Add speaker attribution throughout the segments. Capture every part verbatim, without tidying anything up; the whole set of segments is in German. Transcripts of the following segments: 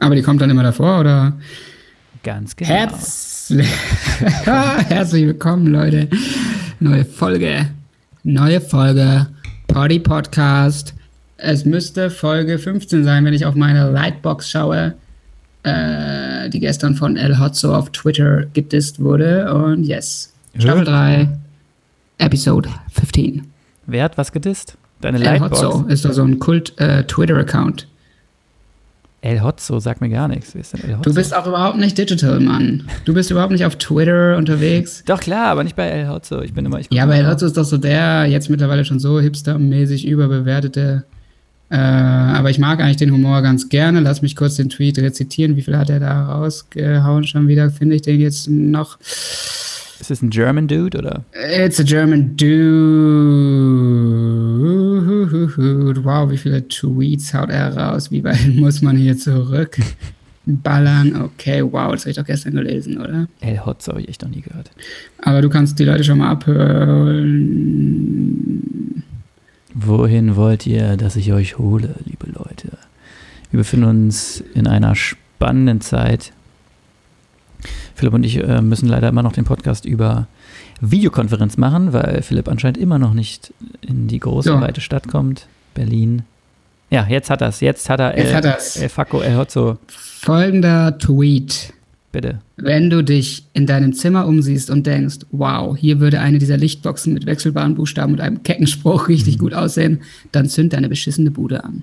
Speaker 1: Aber die kommt dann immer davor, oder?
Speaker 2: Ganz genau.
Speaker 1: Herzlich, Herzlich willkommen, Leute. Neue Folge. Neue Folge. Party Podcast. Es müsste Folge fünfzehn sein, wenn ich auf meine Lightbox schaue, äh, die gestern von El Hotzo auf Twitter gedisst wurde. Und yes. Staffel drei, Episode fünfzehn.
Speaker 2: Wer hat was gedisst? Deine
Speaker 1: El
Speaker 2: Lightbox?
Speaker 1: Hotzo ist doch so ein Kult-Twitter-Account.
Speaker 2: El Hotzo sagt mir gar nichts. Wer ist denn El Hotzo?
Speaker 1: Du bist auch überhaupt nicht digital, Mann. Du bist überhaupt nicht auf Twitter unterwegs.
Speaker 2: Doch, klar, aber nicht bei El Hotzo. Ich bin immer... Ich
Speaker 1: ja, aber El Hotzo ist doch so der jetzt mittlerweile schon so hipstermäßig überbewertete. Äh, aber ich mag eigentlich den Humor ganz gerne. Lass mich kurz den Tweet rezitieren. Wie viel hat er da rausgehauen schon wieder? Finde ich den jetzt noch...
Speaker 2: Ist das ein German Dude, oder?
Speaker 1: It's a German Dude. Wow, wie viele Tweets haut er raus? Wie weit muss man hier zurück ballern? Okay, wow, das habe ich doch gestern gelesen, oder?
Speaker 2: El Hotzo habe ich echt noch nie gehört.
Speaker 1: Aber du kannst die Leute schon mal abhören.
Speaker 2: Wohin wollt ihr, dass ich euch hole, liebe Leute? Wir befinden uns in einer spannenden Zeit. Philipp und ich äh, müssen leider immer noch den Podcast über Videokonferenz machen, weil Philipp anscheinend immer noch nicht in die große,
Speaker 1: so.
Speaker 2: weite Stadt kommt. Berlin. Ja, jetzt hat er's. Jetzt hat er
Speaker 1: Jetzt
Speaker 2: El,
Speaker 1: hat er's.
Speaker 2: El Facco, El Hotzo.
Speaker 1: Folgender Tweet.
Speaker 2: Bitte.
Speaker 1: Wenn du dich in deinem Zimmer umsiehst und denkst, wow, hier würde eine dieser Lichtboxen mit wechselbaren Buchstaben und einem kecken Spruch richtig mhm. gut aussehen, dann zünd deine beschissene Bude an.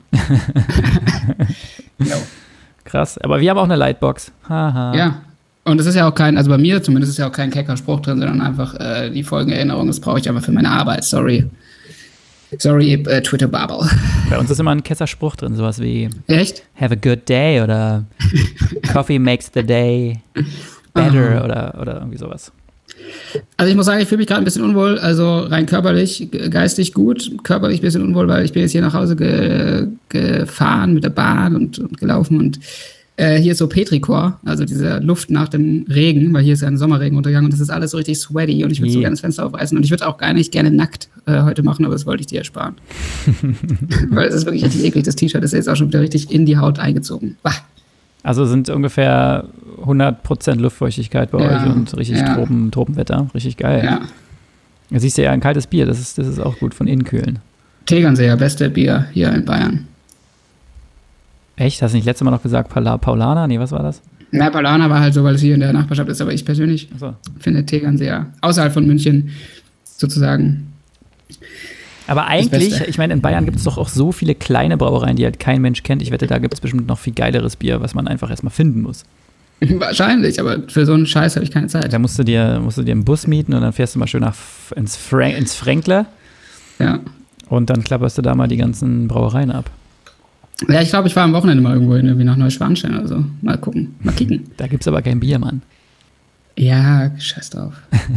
Speaker 1: no.
Speaker 2: Krass, aber wir haben auch eine Lightbox. Haha.
Speaker 1: Ja. Und es ist ja auch kein, also bei mir zumindest ist ja auch kein kecker Spruch drin, sondern einfach äh, die Folgenerinnerung, das brauche ich einfach für meine Arbeit, sorry. Sorry, äh, Twitter-Bubble.
Speaker 2: Bei uns ist immer ein Kesserspruch drin, sowas wie
Speaker 1: Echt?
Speaker 2: Have a good day oder Coffee makes the day better oder, oder irgendwie sowas.
Speaker 1: Also ich muss sagen, ich fühle mich gerade ein bisschen unwohl, also rein körperlich, geistig gut, körperlich ein bisschen unwohl, weil ich bin jetzt hier nach Hause ge- gefahren mit der Bahn und, und gelaufen und Äh, hier ist so Petrichor, also diese Luft nach dem Regen, weil hier ist ja ein Sommerregen untergegangen und das ist alles so richtig sweaty und ich würde so gerne das Fenster aufreißen und ich würde auch gar nicht gerne nackt äh, heute machen, aber das wollte ich dir ersparen. Weil es ist wirklich richtig eklig, das T-Shirt ist jetzt auch schon wieder richtig in die Haut eingezogen. Bah.
Speaker 2: Also sind ungefähr hundert Prozent Luftfeuchtigkeit bei
Speaker 1: ja,
Speaker 2: euch und richtig
Speaker 1: ja.
Speaker 2: Tropen, Tropenwetter, richtig geil.
Speaker 1: Ja.
Speaker 2: Da siehst du ja ein kaltes Bier, das ist, das ist auch gut von innen kühlen.
Speaker 1: Tegernseer, beste Bier hier in Bayern.
Speaker 2: Echt? Hast du nicht letztes Mal noch gesagt Paula, Paulaner? Nee, was war das?
Speaker 1: Na, Paulaner war halt so, weil es hier in der Nachbarschaft ist, aber ich persönlich
Speaker 2: so. finde
Speaker 1: Tegernseer außerhalb von München sozusagen.
Speaker 2: Aber eigentlich, ich meine, in Bayern gibt es doch auch so viele kleine Brauereien, die halt kein Mensch kennt. Ich wette, da gibt es bestimmt noch viel geileres Bier, was man einfach erstmal finden muss.
Speaker 1: Wahrscheinlich, aber für so einen Scheiß habe ich keine Zeit.
Speaker 2: Da musst du dir, musst du dir einen Bus mieten und dann fährst du mal schön nach, ins, Frank, ins Fränkler.
Speaker 1: Ja.
Speaker 2: Und dann klapperst du da mal die ganzen Brauereien ab.
Speaker 1: Ja, ich glaube, ich war am Wochenende mal irgendwo hin, irgendwie nach Neuschwanstein oder so. Mal gucken, mal kicken.
Speaker 2: Da gibt's aber kein Bier, Mann.
Speaker 1: Ja, scheiß drauf.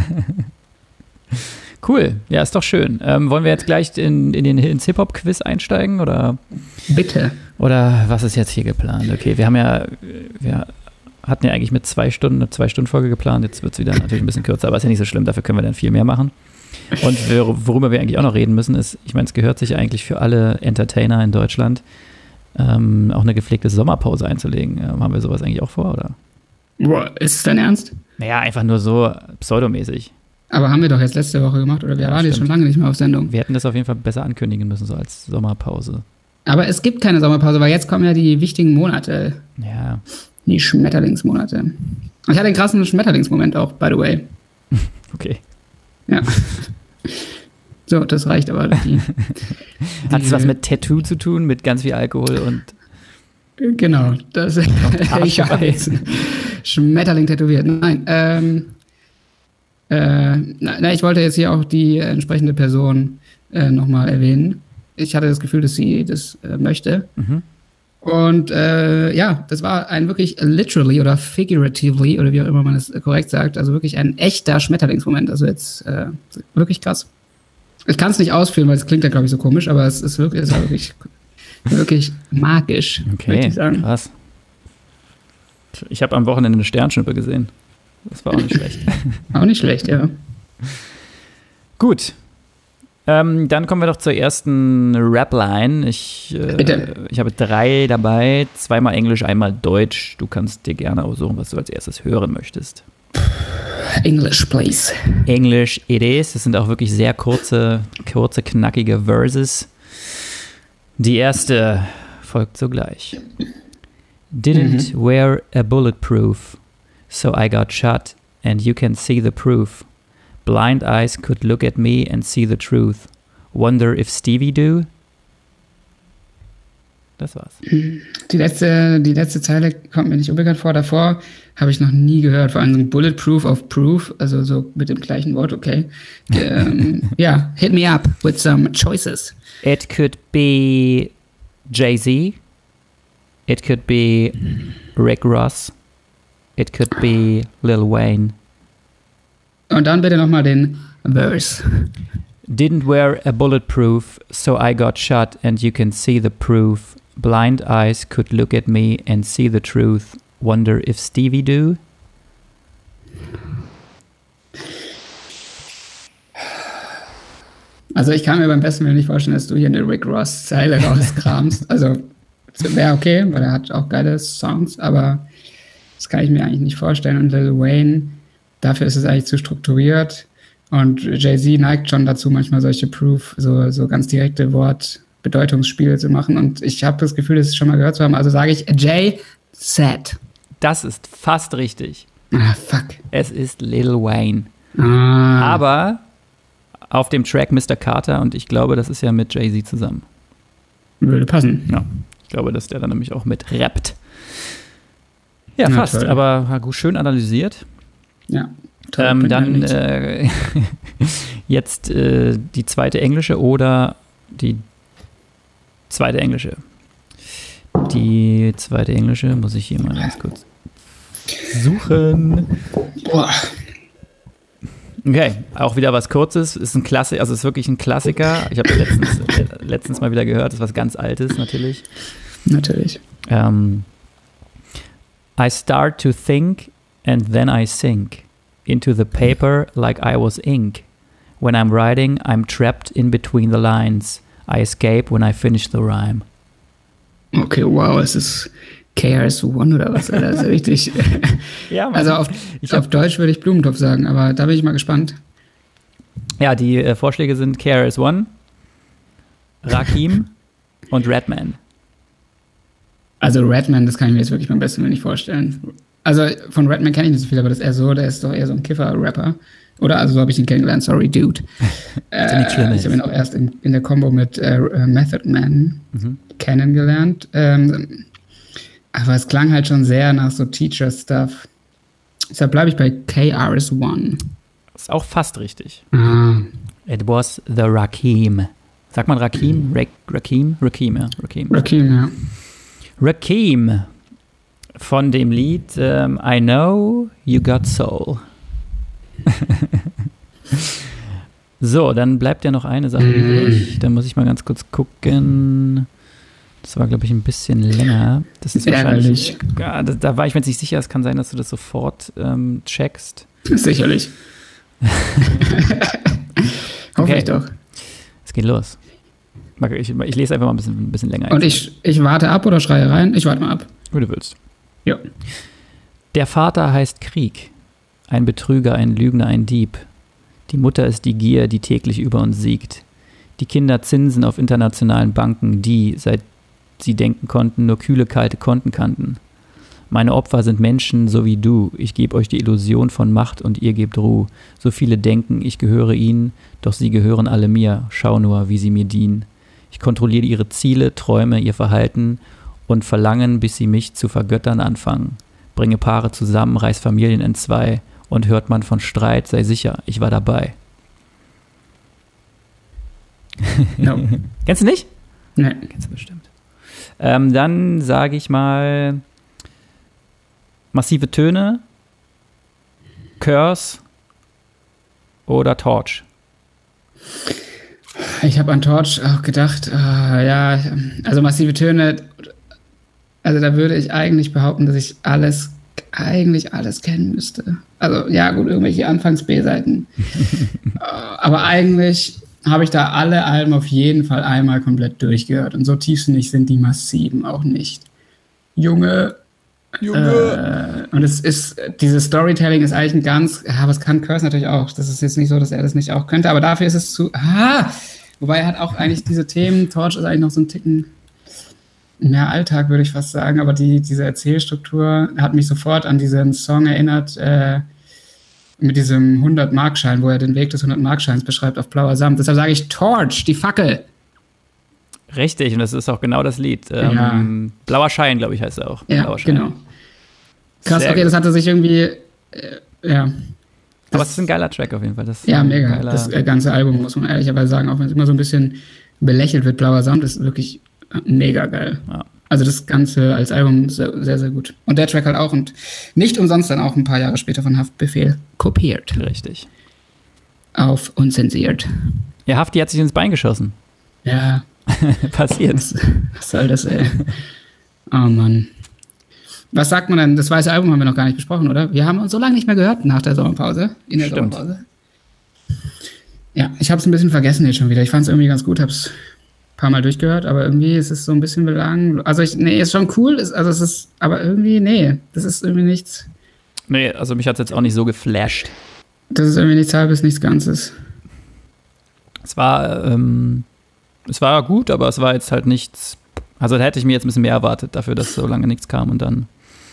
Speaker 2: Cool, ja, ist doch schön. Ähm, wollen wir jetzt gleich in, in den, ins Hip-Hop-Quiz einsteigen, oder?
Speaker 1: Bitte.
Speaker 2: Oder was ist jetzt hier geplant? Okay, wir haben ja, wir hatten ja eigentlich mit zwei Stunden, eine Zwei-Stunden-Folge geplant. Jetzt wird's wieder natürlich ein bisschen kürzer, aber ist ja nicht so schlimm, dafür können wir dann viel mehr machen. Und worüber wir eigentlich auch noch reden müssen, ist, ich meine, es gehört sich eigentlich für alle Entertainer in Deutschland, ähm, auch eine gepflegte Sommerpause einzulegen. Ähm, haben wir sowas eigentlich auch vor, oder?
Speaker 1: Boah, ist es dein Ernst?
Speaker 2: Naja, einfach nur so pseudomäßig.
Speaker 1: Aber haben wir doch jetzt letzte Woche gemacht, oder wir
Speaker 2: Ja,
Speaker 1: waren jetzt schon lange nicht mehr auf Sendung.
Speaker 2: Wir hätten das auf jeden Fall besser ankündigen müssen, so als Sommerpause.
Speaker 1: Aber es gibt keine Sommerpause, weil jetzt kommen ja die wichtigen Monate.
Speaker 2: Ja.
Speaker 1: Die Schmetterlingsmonate. Ich hatte einen krassen Schmetterlingsmoment auch, by the way.
Speaker 2: Okay.
Speaker 1: Ja. So, das reicht aber. Die,
Speaker 2: Hat es was mit Tattoo zu tun, mit ganz viel Alkohol und...
Speaker 1: Genau, das ich weiß. Schmetterling tätowiert. Nein, ähm, äh, na, na, ich wollte jetzt hier auch die entsprechende Person äh, nochmal erwähnen. Ich hatte das Gefühl, dass sie das äh, möchte.
Speaker 2: Mhm.
Speaker 1: Und äh, ja, das war ein wirklich literally oder figuratively oder wie auch immer man es korrekt sagt, also wirklich ein echter Schmetterlingsmoment. Also jetzt äh, wirklich krass. Ich kann es nicht ausführen, weil es klingt ja, glaube ich, so komisch, aber es ist wirklich, es war wirklich, wirklich magisch,
Speaker 2: okay,
Speaker 1: möchte ich sagen.
Speaker 2: Krass. Ich habe am Wochenende eine Sternschnuppe gesehen. Das war auch nicht schlecht.
Speaker 1: Auch nicht schlecht, ja.
Speaker 2: Gut. Ähm, dann kommen wir doch zur ersten Rap-Line. Ich, äh, ich habe drei dabei, zweimal Englisch, einmal Deutsch. Du kannst dir gerne aussuchen, was du als erstes hören möchtest.
Speaker 1: English, please.
Speaker 2: English it is. Das sind auch wirklich sehr kurze, kurze, knackige Verses. Die erste folgt sogleich. Didn't mhm. wear a bulletproof, so I got shot and you can see the proof. Blind eyes could look at me and see the truth. Wonder if Stevie do? Das war's.
Speaker 1: Die letzte, die letzte Zeile kommt mir nicht unbekannt vor. Davor habe ich noch nie gehört. Vor allem so ein Bulletproof of Proof, also so mit dem gleichen Wort, okay. ähm, ja, hit me up with some choices.
Speaker 2: It could be Jay-Z. It could be Rick Ross. It could be Lil Wayne.
Speaker 1: Und dann bitte nochmal den Verse.
Speaker 2: Didn't wear a bulletproof, so I got shot and you can see the proof. Blind eyes could look at me and see the truth. Wonder if Stevie do?
Speaker 1: Also ich kann mir beim besten Willen nicht vorstellen, dass du hier eine Rick Ross-Zeile rauskramst. Also wäre okay, weil er hat auch geile Songs, aber das kann ich mir eigentlich nicht vorstellen. Und Lil Wayne, dafür ist es eigentlich zu strukturiert. Und Jay-Z neigt schon dazu, manchmal solche Proof, so, so ganz direkte Wortbedeutungsspiele zu machen. Und ich habe das Gefühl, das schon mal gehört zu haben. Also sage ich Jay-Z.
Speaker 2: Das ist fast richtig.
Speaker 1: Ah, fuck.
Speaker 2: Es ist Lil Wayne.
Speaker 1: Ah.
Speaker 2: Aber auf dem Track Mister Carter, und ich glaube, das ist ja mit Jay-Z zusammen.
Speaker 1: Würde passen.
Speaker 2: Ja, ich glaube, dass der dann nämlich auch mit rappt. Ja,
Speaker 1: Na,
Speaker 2: fast,
Speaker 1: toll.
Speaker 2: aber schön analysiert.
Speaker 1: Ja.
Speaker 2: Ähm, dann äh, jetzt äh, die zweite englische oder die zweite englische. Die zweite englische muss ich hier mal ganz kurz suchen.
Speaker 1: Boah.
Speaker 2: Okay, auch wieder was Kurzes. Ist ein Klassiker, also ist wirklich ein Klassiker. Ich habe letztens, äh, letztens mal wieder gehört, das ist was ganz Altes natürlich.
Speaker 1: Natürlich.
Speaker 2: Um, I start to think and then I sink into the paper like I was ink. When I'm writing, I'm trapped in between the lines. I escape when I finish the rhyme.
Speaker 1: Okay, wow, es ist K R S One oder was? Das ist richtig.
Speaker 2: Ja, Mann.
Speaker 1: Also auf, ich auf Deutsch würde ich Blumentopf sagen, aber da bin ich mal gespannt.
Speaker 2: Ja, die äh, Vorschläge sind K R S One, Rakim und Redman.
Speaker 1: Also Redman, das kann ich mir jetzt wirklich beim besten Willen nicht vorstellen. Also von Redman kenne ich nicht so viel, aber das ist eher so, der ist doch eher so ein Kiffer-Rapper. Oder also so habe ich ihn kennengelernt, sorry, Dude. äh, ich habe ihn auch erst in, in der Kombo mit äh, Method Man mhm. kennengelernt. Ähm, aber es klang halt schon sehr nach so Teacher-Stuff. Deshalb bleibe ich bei K R S One.
Speaker 2: Ist auch fast richtig.
Speaker 1: Ah.
Speaker 2: It was the Rakim. Sagt man Rakim? Ra- Rakim? Rakim, ja. Rakim.
Speaker 1: Rakim, ja.
Speaker 2: Rakim von dem Lied ähm, I Know You Got Soul. So, dann bleibt ja noch eine Sache übrig. Da muss ich mal ganz kurz gucken. Das war, glaube ich, ein bisschen länger. Das ist wahrscheinlich. Ja, da, da war ich mir jetzt nicht sicher. Es kann sein, dass du das sofort ähm, checkst.
Speaker 1: Sicherlich. Hoffe
Speaker 2: Okay.
Speaker 1: ich doch.
Speaker 2: Es geht los. Ich, ich lese einfach mal ein bisschen, ein bisschen länger.
Speaker 1: Und ich, ich warte ab oder schreie rein? Ich warte mal ab.
Speaker 2: Wie du willst.
Speaker 1: Ja.
Speaker 2: Der Vater heißt Krieg. Ein Betrüger, ein Lügner, ein Dieb. Die Mutter ist die Gier, die täglich über uns siegt. Die Kinder zinsen auf internationalen Banken, die, seit sie denken konnten, nur kühle, kalte Konten kannten. Meine Opfer sind Menschen so wie du. Ich gebe euch die Illusion von Macht und ihr gebt Ruhe. So viele denken, ich gehöre ihnen, doch sie gehören alle mir. Schau nur, wie sie mir dienen. Ich kontrolliere ihre Ziele, Träume, ihr Verhalten und Verlangen, bis sie mich zu vergöttern anfangen. Bringe Paare zusammen, reiß Familien entzwei. Und hört man von Streit, sei sicher, ich war dabei.
Speaker 1: No.
Speaker 2: Kennst du nicht?
Speaker 1: Nee.
Speaker 2: Kennst du bestimmt. Ähm, dann sage ich mal massive Töne, Curse oder Torch.
Speaker 1: Ich habe an Torch auch gedacht, ah, ja, also massive Töne, also da würde ich eigentlich behaupten, dass ich alles, eigentlich alles kennen müsste. Also ja gut, irgendwelche Anfangs-B-Seiten. Aber eigentlich habe ich da alle Alben auf jeden Fall einmal komplett durchgehört. Und so tief sind ich, sind die Massiven auch nicht. Junge. Junge. Äh, und es ist, dieses Storytelling ist eigentlich ein ganz, ja, was kann Curse natürlich auch. Das ist jetzt nicht so, dass er das nicht auch könnte, aber dafür ist es zu, ah, wobei er hat auch eigentlich diese Themen, Torch ist eigentlich noch so ein Ticken mehr Alltag, würde ich fast sagen, aber die, diese Erzählstruktur hat mich sofort an diesen Song erinnert, äh, mit diesem hundert-Markschein, wo er den Weg des hundert-Markscheins beschreibt auf blauer Samt. Deshalb sage ich Torch, die Fackel.
Speaker 2: Richtig, und das ist auch genau das Lied. Ähm,
Speaker 1: ja.
Speaker 2: Blauer Schein, glaube ich, heißt er auch.
Speaker 1: Ja,
Speaker 2: Blauer Schein.
Speaker 1: genau. Krass,
Speaker 2: Sehr
Speaker 1: okay,
Speaker 2: gut.
Speaker 1: das hatte sich irgendwie, äh, ja. Das,
Speaker 2: aber es ist ein geiler Track auf jeden Fall. Das
Speaker 1: ja, mega.
Speaker 2: Geiler,
Speaker 1: das ganze Album, muss man ehrlicherweise sagen, auch wenn es immer so ein bisschen belächelt wird, blauer Samt, ist wirklich mega geil.
Speaker 2: Ja.
Speaker 1: Also das Ganze als Album sehr, sehr, sehr gut. Und der Track halt auch und nicht umsonst dann auch ein paar Jahre später von Haftbefehl kopiert.
Speaker 2: Richtig.
Speaker 1: Auf unzensiert.
Speaker 2: Ja, Hafti hat sich ins Bein geschossen.
Speaker 1: Ja.
Speaker 2: Passiert.
Speaker 1: Was, was soll das, ey? Oh Mann. Was sagt man denn? Das weiße Album haben wir noch gar nicht besprochen, oder? Wir haben uns so lange nicht mehr gehört nach der Sommerpause. In der
Speaker 2: Stimmt.
Speaker 1: Sommerpause. Ja, ich habe es ein bisschen vergessen jetzt schon wieder. Ich fand es irgendwie ganz gut, habe es ein paar Mal durchgehört, aber irgendwie ist es so ein bisschen belang. Also, ich, nee, ist schon cool, ist, also es ist, aber irgendwie, nee, das ist irgendwie nichts.
Speaker 2: Nee, also mich hat es jetzt auch nicht so geflasht.
Speaker 1: Das ist irgendwie nichts Halbes, nichts Ganzes.
Speaker 2: Es war, ähm, es war gut, aber es war jetzt halt nichts. Also da hätte ich mir jetzt ein bisschen mehr erwartet, dafür, dass so lange nichts kam. Und dann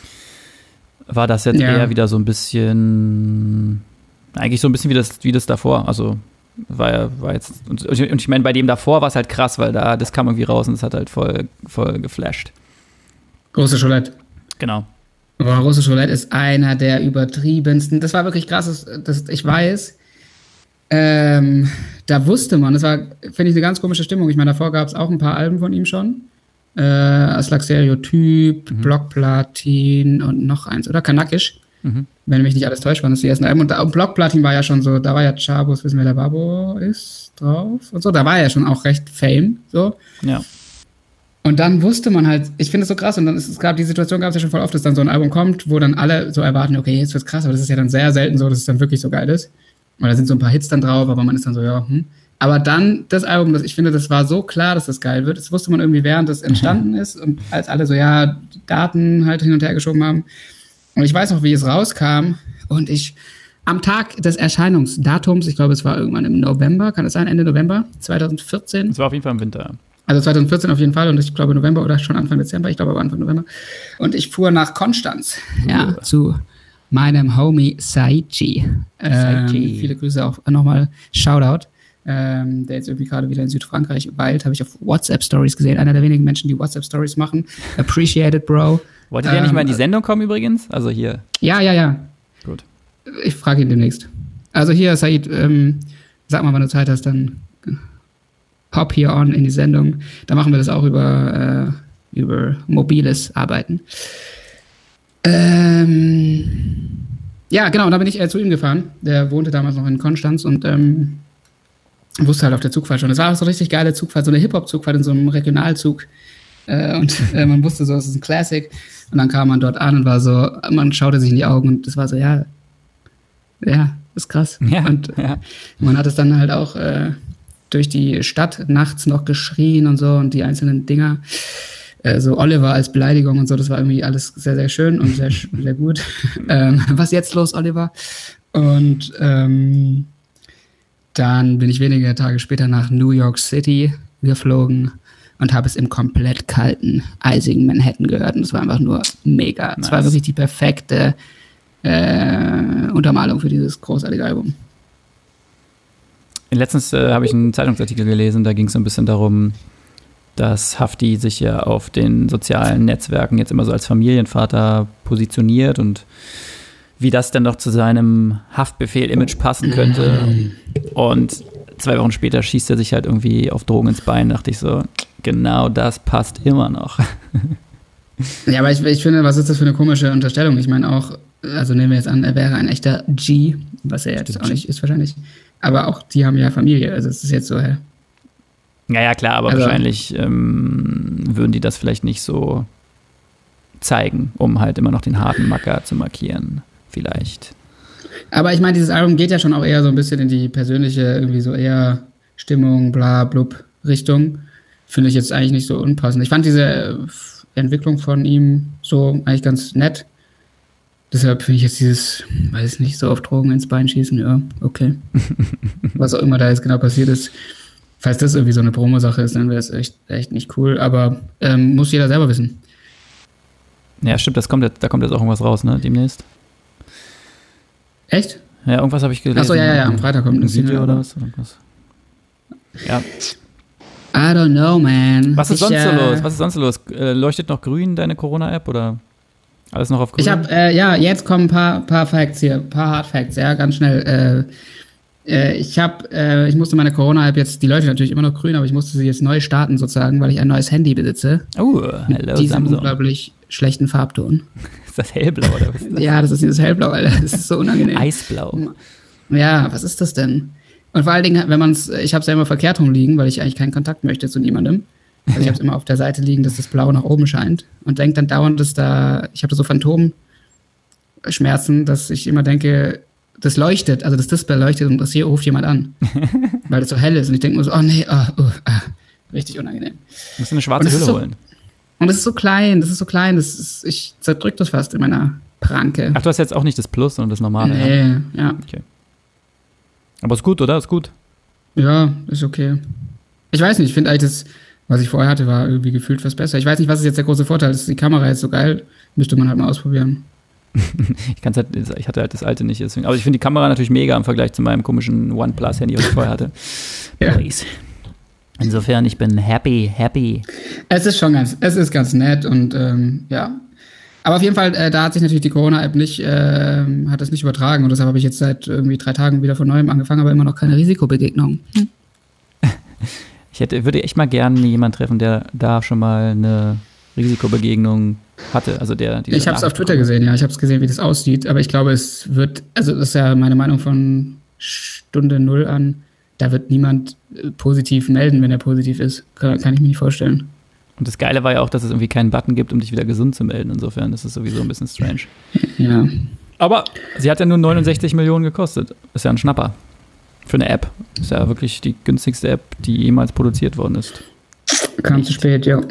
Speaker 2: war das jetzt
Speaker 1: Ja.
Speaker 2: eher wieder so ein bisschen, eigentlich so ein bisschen wie das, wie das davor. Also war ja, war jetzt, und, und ich meine, bei dem davor war es halt krass, weil da, das kam irgendwie raus und es hat halt voll, voll geflasht.
Speaker 1: Große Scholette.
Speaker 2: Genau.
Speaker 1: Boah, Russisch Roulette ist einer der übertriebensten. Das war wirklich krass. Das, das, ich weiß, ähm, da wusste man, das war, finde ich, eine ganz komische Stimmung. Ich meine, davor gab es auch ein paar Alben von ihm schon. Äh, Aslak Stereotyp, mhm. Blockplatin und noch eins, oder? Kanakisch. Mhm. Wenn mich nicht alles täuscht, waren das die ersten Alben. Und, da, und Blockplatin war ja schon so, da war ja Chabos, wissen wir, der Babo ist drauf und so. Da war ja schon auch recht Fame, so.
Speaker 2: Ja.
Speaker 1: Und dann wusste man halt, ich finde es so krass, und dann ist es gab die Situation gab es ja schon voll oft, dass dann so ein Album kommt, wo dann alle so erwarten, okay, jetzt wird's krass, aber das ist ja dann sehr selten so, dass es dann wirklich so geil ist. Und da sind so ein paar Hits dann drauf, aber man ist dann so, ja, hm. Aber dann das Album, das, ich finde, das war so klar, dass das geil wird. Das wusste man irgendwie, während das entstanden ist und als alle so, ja, Daten halt hin und her geschoben haben. Und ich weiß noch, wie es rauskam und ich am Tag des Erscheinungsdatums, ich glaube, es war irgendwann im November, kann es sein, Ende November zwanzig vierzehn?
Speaker 2: Es war auf jeden Fall im Winter.
Speaker 1: Also zwanzig vierzehn auf jeden Fall und ich glaube November oder schon Anfang Dezember, ich glaube aber Anfang November. Und ich fuhr nach Konstanz, uh. ja, zu meinem Homie Saichi. Ähm, viele Grüße auch nochmal, Shoutout, ähm, der jetzt irgendwie gerade wieder in Südfrankreich weilt, habe ich auf WhatsApp-Stories gesehen, einer der wenigen Menschen, die WhatsApp-Stories machen. Appreciated, Bro.
Speaker 2: Wolltet ihr ähm, nicht mal in die Sendung kommen übrigens? Also hier.
Speaker 1: Ja, ja, ja.
Speaker 2: Gut.
Speaker 1: Ich frage ihn demnächst. Also hier, Said, ähm, sag mal, wann du Zeit hast, dann hop hier on in die Sendung. Da machen wir das auch über, äh, über mobiles Arbeiten. Ähm, ja, genau, und da bin ich äh, zu ihm gefahren. Der wohnte damals noch in Konstanz und ähm, wusste halt auf der Zugfahrt schon. Das war auch so eine richtig geile Zugfahrt, so eine Hip-Hop-Zugfahrt in so einem Regionalzug. Äh, und äh, man wusste so, es ist ein Classic. Und dann kam man dort an und war so, man schaute sich in die Augen und das war so, ja, ja, ist krass.
Speaker 2: Ja,
Speaker 1: und
Speaker 2: ja.
Speaker 1: Man hat es dann halt auch äh, durch die Stadt nachts noch geschrien und so und die einzelnen Dinger. Äh, so Oliver als Beleidigung und so, das war irgendwie alles sehr, sehr schön und sehr, sehr gut. ähm, was jetzt los, Oliver? Und ähm, dann bin ich wenige Tage später nach New York City geflogen und habe es im komplett kalten, eisigen Manhattan gehört. Und es war einfach nur mega. Es nice. war wirklich die perfekte äh, Untermalung für dieses großartige Album.
Speaker 2: Letztens äh, habe ich einen Zeitungsartikel gelesen, da ging es so ein bisschen darum, dass Hafti sich ja auf den sozialen Netzwerken jetzt immer so als Familienvater positioniert und wie das denn doch zu seinem Haftbefehl-Image passen könnte. Und zwei Wochen später schießt er sich halt irgendwie auf Drogen ins Bein. Da dachte ich so, genau das passt immer noch.
Speaker 1: Ja, aber ich, ich finde, was ist das für eine komische Unterstellung? Ich meine auch, also nehmen wir jetzt an, er wäre ein echter G, was er jetzt Stimmt. auch nicht ist wahrscheinlich. Aber auch die haben ja Familie, also es ist jetzt so, hä?
Speaker 2: Ja, ja, klar, aber also, wahrscheinlich ähm, würden die das vielleicht nicht so zeigen, um halt immer noch den harten Macker zu markieren, vielleicht.
Speaker 1: Aber ich meine, dieses Album geht ja schon auch eher so ein bisschen in die persönliche, irgendwie so eher Stimmung, bla, blub, Richtung, finde ich jetzt eigentlich nicht so unpassend. Ich fand diese Entwicklung von ihm so eigentlich ganz nett. Deshalb finde ich jetzt dieses, weiß nicht, so auf Drogen ins Bein schießen, ja, okay. Was auch immer da jetzt genau passiert ist. Falls das irgendwie so eine Promo-Sache ist, dann wäre es echt, echt nicht cool. Aber ähm, muss jeder selber wissen.
Speaker 2: Ja, stimmt, das kommt jetzt, da kommt jetzt auch irgendwas raus, ne, demnächst.
Speaker 1: Echt?
Speaker 2: Ja, irgendwas habe ich gelesen.
Speaker 1: Achso, ja, ja, ja, am Freitag kommt
Speaker 2: ein Video oder was? Irgendwas. Ja.
Speaker 1: I don't know, man.
Speaker 2: Was ist
Speaker 1: ich,
Speaker 2: sonst so
Speaker 1: äh,
Speaker 2: los? Was ist sonst so los? Äh, leuchtet noch grün deine Corona-App oder alles noch auf grün?
Speaker 1: Ich habe, äh, ja, jetzt kommen ein paar, paar Facts hier, ein paar Hard Facts, ja, ganz schnell. Äh, äh, ich habe, äh, ich musste meine Corona-App jetzt, die leuchtet natürlich immer noch grün, aber ich musste sie jetzt neu starten sozusagen, weil ich ein neues Handy besitze.
Speaker 2: Oh,
Speaker 1: mit
Speaker 2: hello
Speaker 1: diesem
Speaker 2: Samsung.
Speaker 1: unglaublich schlechten Farbton.
Speaker 2: Ist das hellblau oder was ist das?
Speaker 1: Ja, das ist dieses hellblau, Alter. Das ist so unangenehm.
Speaker 2: Eisblau.
Speaker 1: Ja, was ist das denn? Und vor allen Dingen, wenn man es, ich habe es ja immer verkehrt rumliegen, weil ich eigentlich keinen Kontakt möchte zu niemandem. Also ich habe es immer auf der Seite liegen, dass das Blau nach oben scheint und denke dann dauernd, dass da, ich habe da so Phantomschmerzen, dass ich immer denke, das leuchtet, also das Display leuchtet und das hier ruft jemand an, weil das so hell ist und ich denke mir so, oh nee, oh, oh, ah, richtig unangenehm.
Speaker 2: Du musst eine schwarze Hülle
Speaker 1: so,
Speaker 2: holen.
Speaker 1: Und das ist so klein, das ist so klein, das ist, ich zerdrück das fast in meiner Pranke.
Speaker 2: Ach, du hast jetzt auch nicht das Plus, sondern das normale.
Speaker 1: Nee,
Speaker 2: ja.
Speaker 1: ja.
Speaker 2: Okay. Aber ist gut, oder? Ist gut.
Speaker 1: Ja, ist okay. Ich weiß nicht, ich finde eigentlich das, was ich vorher hatte, war irgendwie gefühlt was besser. Ich weiß nicht, was ist jetzt der große Vorteil? Ist die Kamera jetzt so geil? Müsste man halt mal ausprobieren.
Speaker 2: ich kann's halt, ich hatte halt das alte nicht, deswegen. Aber ich finde die Kamera natürlich mega im Vergleich zu meinem komischen OnePlus-Handy, was ich vorher hatte.
Speaker 1: Ja.
Speaker 2: Please. Insofern, ich bin happy, happy.
Speaker 1: Es ist schon ganz, es ist ganz nett und ähm, ja. Aber auf jeden Fall, äh, da hat sich natürlich die Corona-App nicht, äh, hat das nicht übertragen und deshalb habe ich jetzt seit irgendwie drei Tagen wieder von neuem angefangen, aber immer noch keine Risikobegegnung. Hm.
Speaker 2: Ich hätte, würde echt mal gerne jemanden treffen, der da schon mal eine Risikobegegnung hatte. Also der,
Speaker 1: ich habe es auf Twitter gesehen, ja, ich habe es gesehen, wie das aussieht, aber ich glaube, es wird, also das ist ja meine Meinung von Stunde Null an, da wird niemand positiv melden, wenn er positiv ist. Kann, kann ich mir nicht vorstellen.
Speaker 2: Und das Geile war ja auch, dass es irgendwie keinen Button gibt, um dich wieder gesund zu melden. Insofern ist es sowieso ein bisschen strange.
Speaker 1: Ja.
Speaker 2: Aber sie hat ja nur neunundsechzig Millionen gekostet. Ist ja ein Schnapper. Für eine App. Ist ja wirklich die günstigste App, die jemals produziert worden ist.
Speaker 1: Kam zu spät, ja.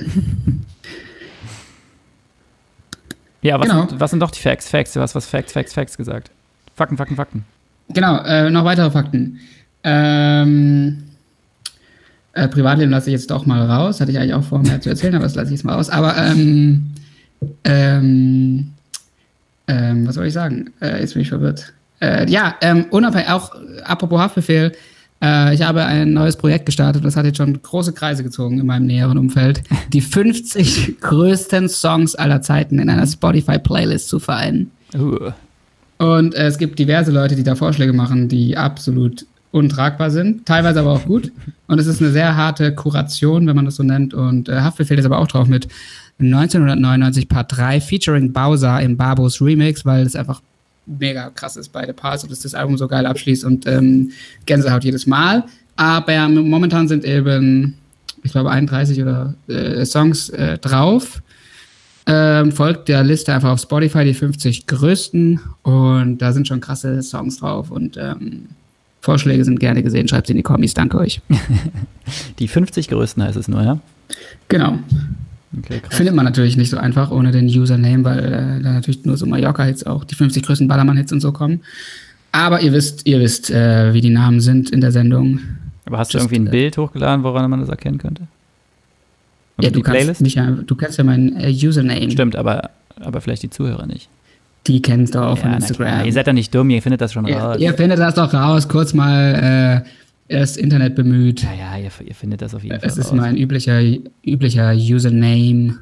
Speaker 2: Ja, was,
Speaker 1: genau.
Speaker 2: sind, was sind doch die Facts? Facts, du hast was Facts, Facts, Facts gesagt. Fakten, Fakten, Fakten.
Speaker 1: Genau, äh, noch weitere Fakten. Ähm... Äh, Privatleben lasse ich jetzt doch mal raus. Hatte ich eigentlich auch vor, mehr zu erzählen, aber das lasse ich jetzt mal raus. Aber, ähm, ähm, ähm, was soll ich sagen? Äh, jetzt bin ich verwirrt. Äh, ja, ähm, unabhängig, auch äh, apropos Haftbefehl, äh, ich habe ein neues Projekt gestartet und das hat jetzt schon große Kreise gezogen in meinem näheren Umfeld. Die fünfzig größten Songs aller Zeiten in einer Spotify-Playlist zu vereinen.
Speaker 2: Uh.
Speaker 1: Und äh, es gibt diverse Leute, die da Vorschläge machen, die absolut untragbar sind, teilweise aber auch gut. Und es ist eine sehr harte Kuration, wenn man das so nennt. Und äh, Haftbefehl ist aber auch drauf mit neunzehnhundertneunundneunzig Part drei featuring Bowser im Babos Remix, weil es einfach mega krass ist, beide Parts und dass das Album so geil abschließt und ähm, Gänsehaut jedes Mal. Aber momentan sind eben, ich glaube, einunddreißig oder äh, Songs äh, drauf. Ähm, folgt der Liste einfach auf Spotify, die fünfzig größten. Und da sind schon krasse Songs drauf und ähm, Vorschläge sind gerne gesehen. Schreibt sie in die Kommis. Danke euch.
Speaker 2: Die fünfzig größten heißt es nur, ja?
Speaker 1: Genau.
Speaker 2: Okay, krass.
Speaker 1: Findet man natürlich nicht so einfach ohne den Username, weil äh, da natürlich nur so Mallorca-Hits auch, die fünfzig größten Ballermann-Hits und so kommen. Aber ihr wisst, ihr wisst, äh, wie die Namen sind in der Sendung.
Speaker 2: Aber hast
Speaker 1: Just,
Speaker 2: du irgendwie ein
Speaker 1: äh,
Speaker 2: Bild hochgeladen, woran man das erkennen könnte? Und
Speaker 1: ja,
Speaker 2: die
Speaker 1: du kannst,
Speaker 2: Playlist?
Speaker 1: mich, du kennst ja meinen äh, Username.
Speaker 2: Stimmt, aber, aber vielleicht die Zuhörer nicht.
Speaker 1: Die kennst du auch
Speaker 2: Ja,
Speaker 1: von
Speaker 2: na
Speaker 1: Instagram.
Speaker 2: klar. Ihr seid doch nicht dumm, ihr findet das schon
Speaker 1: Ihr,
Speaker 2: raus.
Speaker 1: ihr findet das doch raus. Kurz mal äh, das Internet bemüht.
Speaker 2: Ja, ja, ihr, ihr findet das auf jeden Fall
Speaker 1: Es ist
Speaker 2: raus.
Speaker 1: mein üblicher, üblicher Username.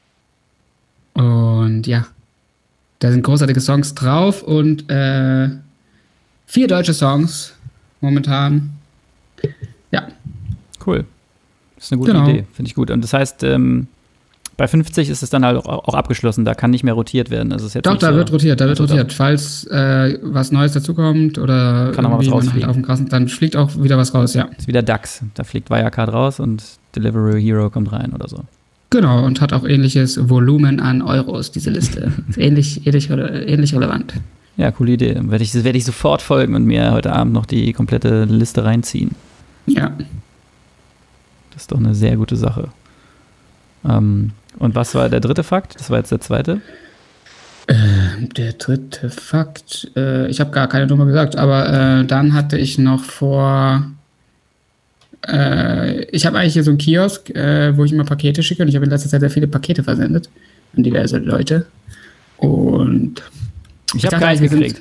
Speaker 1: Und ja, da sind großartige Songs drauf und äh, vier deutsche Songs momentan. Ja.
Speaker 2: Cool. Das ist eine gute
Speaker 1: Genau.
Speaker 2: Idee, finde ich gut. Und das heißt, ähm, bei fünfzig ist es dann halt auch, auch abgeschlossen, da kann nicht mehr rotiert werden. Also es ist jetzt
Speaker 1: Doch,
Speaker 2: nicht
Speaker 1: da
Speaker 2: so,
Speaker 1: wird rotiert, da wird
Speaker 2: also
Speaker 1: rotiert. Falls äh, was Neues dazukommt oder
Speaker 2: Kann auch mal was
Speaker 1: irgendwie man
Speaker 2: rausfliegen.
Speaker 1: halt auf dem krassen, dann fliegt auch wieder was raus, ja.
Speaker 2: ist wieder DAX. Da fliegt Wirecard raus und Delivery Hero kommt rein oder so.
Speaker 1: Genau, und hat auch ähnliches Volumen an Euros, diese Liste. Ist ähnlich, ähnlich, ähnlich relevant.
Speaker 2: Ja, coole Idee. Werde ich, werde ich sofort folgen und mir heute Abend noch die komplette Liste reinziehen.
Speaker 1: Ja.
Speaker 2: Das ist doch eine sehr gute Sache. Ähm, und was war der dritte Fakt? Das war jetzt der zweite.
Speaker 1: Äh, der dritte Fakt, äh, ich habe gar keine Nummer gesagt, aber äh, dann hatte ich noch vor, äh, ich habe eigentlich hier so einen Kiosk, äh, wo ich immer Pakete schicke und ich habe in letzter Zeit sehr viele Pakete versendet an diverse Leute und
Speaker 2: ich, ich habe keins gekriegt.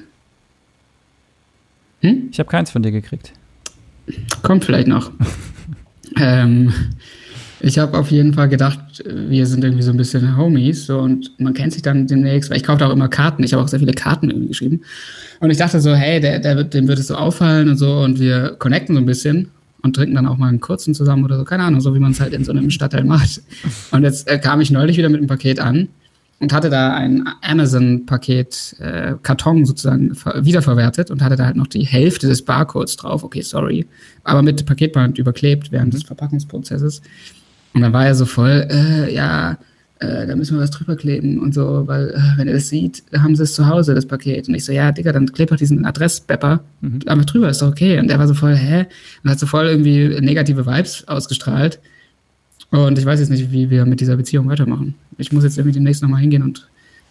Speaker 2: Hm? Ich habe keins von dir gekriegt.
Speaker 1: Kommt vielleicht noch. ähm, ich habe auf jeden Fall gedacht, wir sind irgendwie so ein bisschen Homies so, und man kennt sich dann demnächst, weil ich kaufe auch immer Karten. Ich habe auch sehr viele Karten irgendwie geschrieben. Und ich dachte so, hey, der, der wird, dem wird es so auffallen und so und wir connecten so ein bisschen und trinken dann auch mal einen kurzen zusammen oder so. Keine Ahnung, so wie man es halt in so einem Stadtteil macht. Und jetzt äh, kam ich neulich wieder mit einem Paket an und hatte da ein Amazon-Paket, äh, Karton sozusagen ver- wiederverwertet und hatte da halt noch die Hälfte des Barcodes drauf. Okay, sorry. Aber mit Paketband überklebt während des Verpackungsprozesses. Und dann war er so voll, äh, ja, äh, da müssen wir was drüber kleben und so, weil, äh, wenn er das sieht, haben sie es zu Hause, das Paket. Und ich so, ja, Digga, dann kleb doch diesen Adressbepper mhm. einfach drüber, ist doch okay. Und er war so voll, hä? Und hat so voll irgendwie negative Vibes ausgestrahlt. Und ich weiß jetzt nicht, wie wir mit dieser Beziehung weitermachen. Ich muss jetzt irgendwie demnächst nochmal hingehen und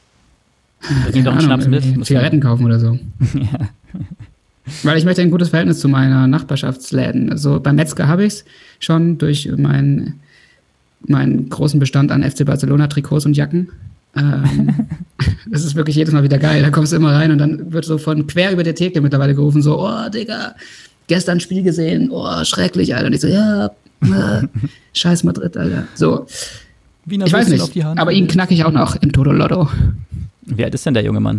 Speaker 2: äh, doch einen Schnaps mit.
Speaker 1: Zigaretten kaufen oder so. Ja. Weil ich möchte ein gutes Verhältnis zu meiner Nachbarschaftsläden. Also beim Metzger habe ich es schon durch meinen meinen großen Bestand an F C Barcelona Trikots und Jacken. Ähm, das ist wirklich jedes Mal wieder geil. Da kommst du immer rein und dann wird so von quer über der Theke mittlerweile gerufen, so, oh, Digga, gestern Spiel gesehen, oh, schrecklich, Alter. Und ich so, ja, äh, scheiß Madrid, Alter. So,
Speaker 2: Wiener
Speaker 1: ich weiß nicht,
Speaker 2: auf die Hand,
Speaker 1: aber ihn knacke ich auch noch im Toto Lotto.
Speaker 2: Wie alt ist denn der junge Mann?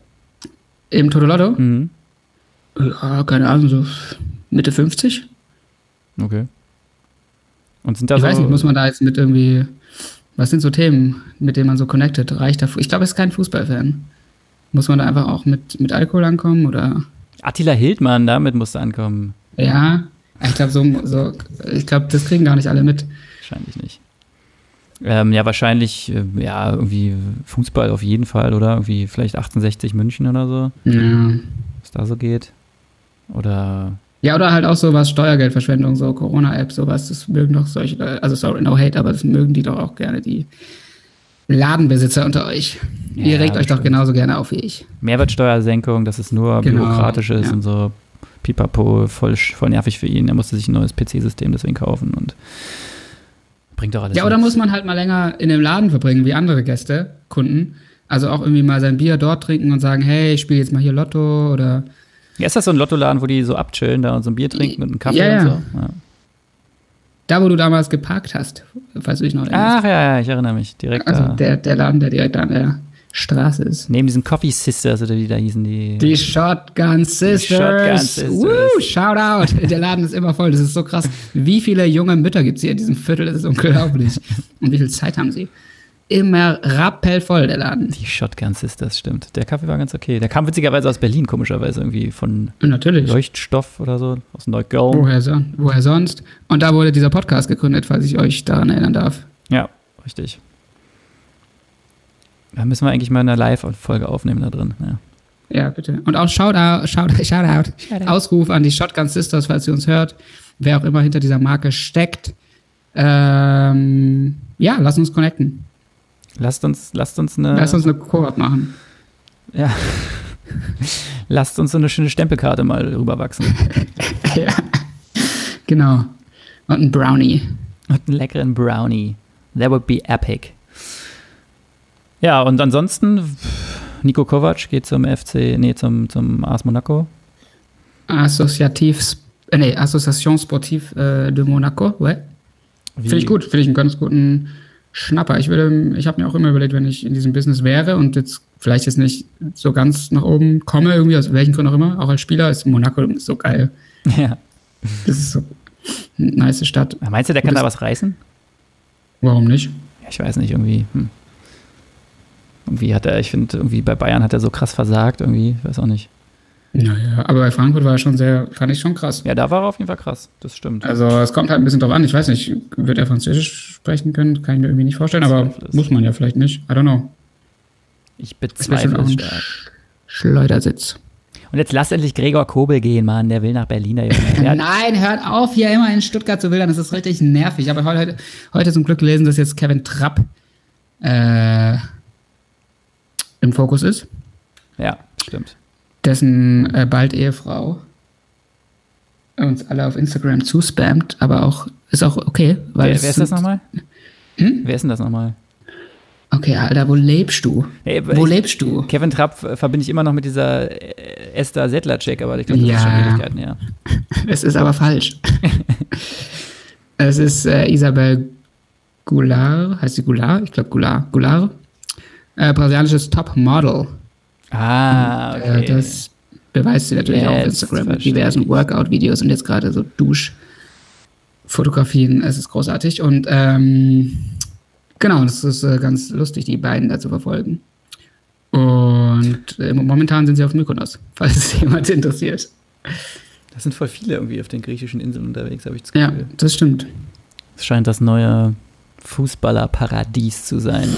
Speaker 1: Im Toto Lotto?
Speaker 2: Mhm.
Speaker 1: Ja, keine Ahnung, so Mitte fünfzig.
Speaker 2: Okay. Und sind da
Speaker 1: ich
Speaker 2: so,
Speaker 1: weiß nicht, muss man da jetzt mit irgendwie, was sind so Themen, mit denen man so connected? Reicht da, ich glaube, er ist kein Fußballfan. Muss man da einfach auch mit, mit Alkohol ankommen, oder?
Speaker 2: Attila Hildmann, damit musst du ankommen.
Speaker 1: Ja, ich glaube, so, so, ich glaube, das kriegen gar nicht alle mit.
Speaker 2: Wahrscheinlich nicht. Ähm, ja, wahrscheinlich, äh, ja, irgendwie Fußball auf jeden Fall, oder? Irgendwie vielleicht achtundsechzig München oder so.
Speaker 1: Ja.
Speaker 2: Was da so geht. Oder...
Speaker 1: Ja, oder halt auch sowas, Steuergeldverschwendung, so Corona-App, sowas, das mögen doch solche, also sorry, no hate, aber das mögen die doch auch gerne, die Ladenbesitzer unter euch. Ja, Ihr regt euch doch genauso gerne auf wie ich.
Speaker 2: Mehrwertsteuersenkung, dass es nur genau, bürokratisch ist ja. Und so pipapo, voll, voll nervig für ihn. Er musste sich ein neues P C-System deswegen kaufen und bringt doch alles.
Speaker 1: Ja, oder mit. Muss man halt mal länger in dem Laden verbringen, wie andere Gäste, Kunden. Also auch irgendwie mal sein Bier dort trinken und sagen, hey, ich spiele jetzt mal hier Lotto oder...
Speaker 2: Ja, ist das so ein Lottoladen, wo die so abchillen da und so ein Bier trinken und einen Kaffee
Speaker 1: ja,
Speaker 2: und
Speaker 1: ja.
Speaker 2: so? Ja.
Speaker 1: Da, wo du damals geparkt hast, falls du dich noch erinnerst.
Speaker 2: Ach ja, ja, ich erinnere mich. Direkt
Speaker 1: also
Speaker 2: da.
Speaker 1: Der, der Laden, der direkt an der Straße ist.
Speaker 2: Neben diesen Coffee Sisters, oder wie da hießen die?
Speaker 1: Die Shotgun Sisters. Die Shotgun Sisters. Woo, shout out. Der Laden ist immer voll. Das ist so krass. Wie viele junge Mütter gibt es hier in diesem Viertel? Das ist unglaublich. Und wie viel Zeit haben sie? Immer rappelvoll, der Laden.
Speaker 2: Die Shotgun Sisters, stimmt. Der Kaffee war ganz okay. Der kam witzigerweise aus Berlin, komischerweise irgendwie von
Speaker 1: Natürlich.
Speaker 2: Leuchtstoff oder so, aus Neukölln.
Speaker 1: Woher, so, woher sonst? Und da wurde dieser Podcast gegründet, falls ich euch daran erinnern darf.
Speaker 2: Ja, richtig. Da müssen wir eigentlich mal eine Live-Folge aufnehmen da drin. Ja,
Speaker 1: ja bitte. Und auch Shoutout, Shoutout, Shoutout. Shoutout. Ausruf an die Shotgun Sisters, falls ihr uns hört. Wer auch immer hinter dieser Marke steckt. Ähm, ja, lasst uns connecten.
Speaker 2: Lasst uns, lasst uns eine.
Speaker 1: Lasst uns eine Koop machen.
Speaker 2: Ja. Lasst uns so eine schöne Stempelkarte mal rüberwachsen.
Speaker 1: Ja. Genau. Und ein Brownie.
Speaker 2: Und einen leckeren Brownie. That would be epic. Ja, und ansonsten, Niko Kovac geht zum F C, nee, zum, zum A S Monaco.
Speaker 1: Associativ, äh, nee, Association Sportive äh, de Monaco, ouais. Finde ich gut, finde ich einen ganz guten Schnapper. Ich würde, ich habe mir auch immer überlegt, wenn ich in diesem Business wäre und jetzt vielleicht jetzt nicht so ganz nach oben komme, irgendwie, aus welchen Gründen auch immer, auch als Spieler, ist Monaco so geil.
Speaker 2: Ja.
Speaker 1: Das ist so eine nice Stadt.
Speaker 2: Meinst du, der kann da was reißen?
Speaker 1: Warum nicht?
Speaker 2: Ja, ich weiß nicht, irgendwie. Hm. Irgendwie hat er, ich finde, irgendwie bei Bayern hat er so krass versagt, irgendwie, ich weiß auch nicht.
Speaker 1: Naja, aber bei Frankfurt war er schon sehr, fand ich schon krass.
Speaker 2: Ja, da war er auf jeden Fall krass, das stimmt.
Speaker 1: Also es kommt halt ein bisschen drauf an, ich weiß nicht, wird er Französisch sprechen können, kann ich mir irgendwie nicht vorstellen, aber muss man ja vielleicht nicht, I don't know.
Speaker 2: Ich bezweifle es
Speaker 1: stark. Schleudersitz.
Speaker 2: Und jetzt lass endlich Gregor Kobel gehen, Mann. Der will nach Berlin. Der Junge.
Speaker 1: Nein, hört auf, hier immer in Stuttgart zu wildern. Das ist richtig nervig. Ich habe heute, heute zum Glück gelesen, dass jetzt Kevin Trapp äh, im Fokus ist.
Speaker 2: Ja, stimmt.
Speaker 1: Dessen äh, bald Ehefrau uns alle auf Instagram zuspammt, aber auch ist auch okay. Weil
Speaker 2: wer, wer ist das nochmal?
Speaker 1: Hm?
Speaker 2: Wer ist denn das nochmal?
Speaker 1: Okay, Alter, wo lebst du?
Speaker 2: Hey,
Speaker 1: wo
Speaker 2: ich,
Speaker 1: lebst du?
Speaker 2: Kevin Trapp verbinde ich immer noch mit dieser Esther Settlercheck, aber ich glaube, das
Speaker 1: ja.
Speaker 2: ist schon Ewigkeiten, ja.
Speaker 1: Es ist aber falsch. Es ist äh, Isabel Goulart, heißt sie Goulart? Ich glaube Goulart. Goulart. Äh, brasilianisches Topmodel.
Speaker 2: Ah, okay.
Speaker 1: Und, äh, das beweist sie natürlich
Speaker 2: Jetzt
Speaker 1: auch auf Instagram mit
Speaker 2: verstehe
Speaker 1: diversen
Speaker 2: ich.
Speaker 1: Workout-Videos und jetzt gerade so Duschfotografien. Es ist großartig. Und ähm, genau, das ist äh, ganz lustig, die beiden da zu verfolgen. Und äh, momentan sind sie auf Mykonos, falls es jemand interessiert.
Speaker 2: Das sind voll viele irgendwie auf den griechischen Inseln unterwegs, habe ich das
Speaker 1: Ja,
Speaker 2: Gefühl.
Speaker 1: das stimmt.
Speaker 2: Es scheint das neue Fußballerparadies zu sein.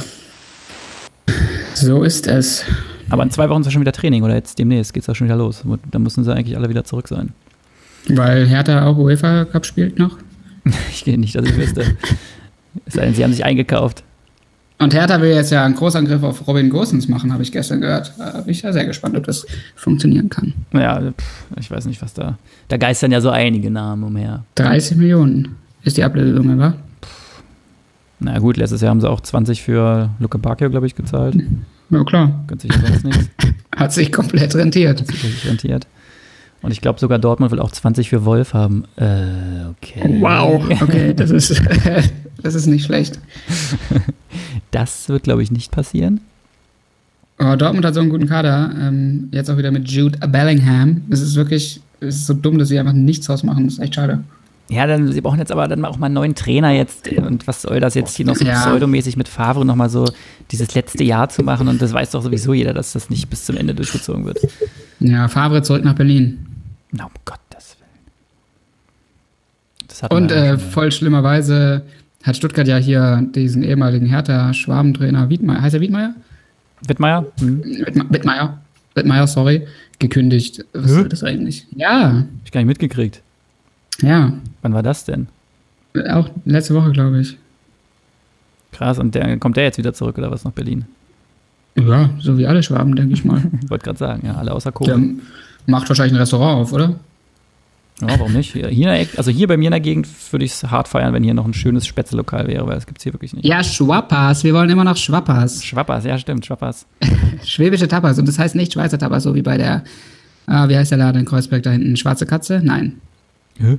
Speaker 1: So ist es.
Speaker 2: Aber in zwei Wochen ist ja schon wieder Training oder jetzt demnächst geht es auch schon wieder los. Da müssen sie eigentlich alle wieder zurück sein.
Speaker 1: Weil Hertha auch UEFA Cup spielt noch.
Speaker 2: Ich gehe nicht, dass ich wüsste. Es sei denn, sie haben sich eingekauft.
Speaker 1: Und Hertha will jetzt ja einen Großangriff auf Robin Gosens machen, habe ich gestern gehört. Da bin ich ja sehr gespannt, ob das funktionieren kann.
Speaker 2: Ja, pff, ich weiß nicht, was da... Da geistern ja so einige Namen umher.
Speaker 1: dreißig Millionen ist die Ablösesumme, wa?
Speaker 2: Na gut, letztes Jahr haben sie auch zwanzig für Luke Bacchio, glaube ich, gezahlt.
Speaker 1: Ja, klar.
Speaker 2: Gönnt sich ja sonst nichts.
Speaker 1: Hat sich komplett rentiert.
Speaker 2: Hat sich richtig rentiert. Und ich glaube sogar Dortmund will auch zwanzig für Wolf haben. Äh, okay.
Speaker 1: Wow, okay, das ist, das ist nicht schlecht.
Speaker 2: Das wird, glaube ich, nicht passieren.
Speaker 1: Oh, Dortmund hat so einen guten Kader. Ähm, jetzt auch wieder mit Jude Bellingham. Es ist wirklich, es ist so dumm, dass sie einfach nichts draus machen. Das ist echt schade.
Speaker 2: Ja, dann, sie brauchen jetzt aber dann auch mal einen neuen Trainer jetzt. Und was soll das jetzt hier noch so
Speaker 1: Ja.
Speaker 2: pseudomäßig mit Favre nochmal so dieses letzte Jahr zu machen? Und das weiß doch sowieso jeder, dass das nicht bis zum Ende durchgezogen wird.
Speaker 1: Ja, Favre zurück nach Berlin.
Speaker 2: Na, um Gottes Willen. Das hat
Speaker 1: Und
Speaker 2: man
Speaker 1: äh,
Speaker 2: schon mal.
Speaker 1: voll schlimmerweise hat Stuttgart ja hier diesen ehemaligen Hertha-Schwabentrainer Wiedmeier, heißt er Wiedmeier?
Speaker 2: Wittmeier? Hm.
Speaker 1: Wittme- Wittmeier, Wittmeier, sorry, gekündigt. Was
Speaker 2: Hä?
Speaker 1: soll das eigentlich? Ja,
Speaker 2: Hab ich gar nicht mitgekriegt.
Speaker 1: ja,
Speaker 2: Wann war das denn?
Speaker 1: auch letzte Woche, glaube ich.
Speaker 2: Krass, und der, kommt der jetzt wieder zurück oder was nach Berlin?
Speaker 1: Ja, so wie alle Schwaben, denke ich mal.
Speaker 2: Ich wollte gerade sagen, ja, alle außer
Speaker 1: Der
Speaker 2: Kohle.
Speaker 1: macht wahrscheinlich ein Restaurant auf, oder?
Speaker 2: Ja, warum nicht? Hier, in der Eck- also hier bei mir in der Gegend würde ich es hart feiern, wenn hier noch ein schönes Spätzle-Lokal wäre, weil das gibt es hier wirklich nicht.
Speaker 1: Ja, Schwappas, wir wollen immer noch Schwappas.
Speaker 2: Schwappers, ja stimmt, Schwappers.
Speaker 1: Schwäbische Tapas, und das heißt nicht Schweizer Tapas, so wie bei der, ah, wie heißt der Laden in Kreuzberg da hinten? Schwarze Katze? Nein.
Speaker 2: Hä?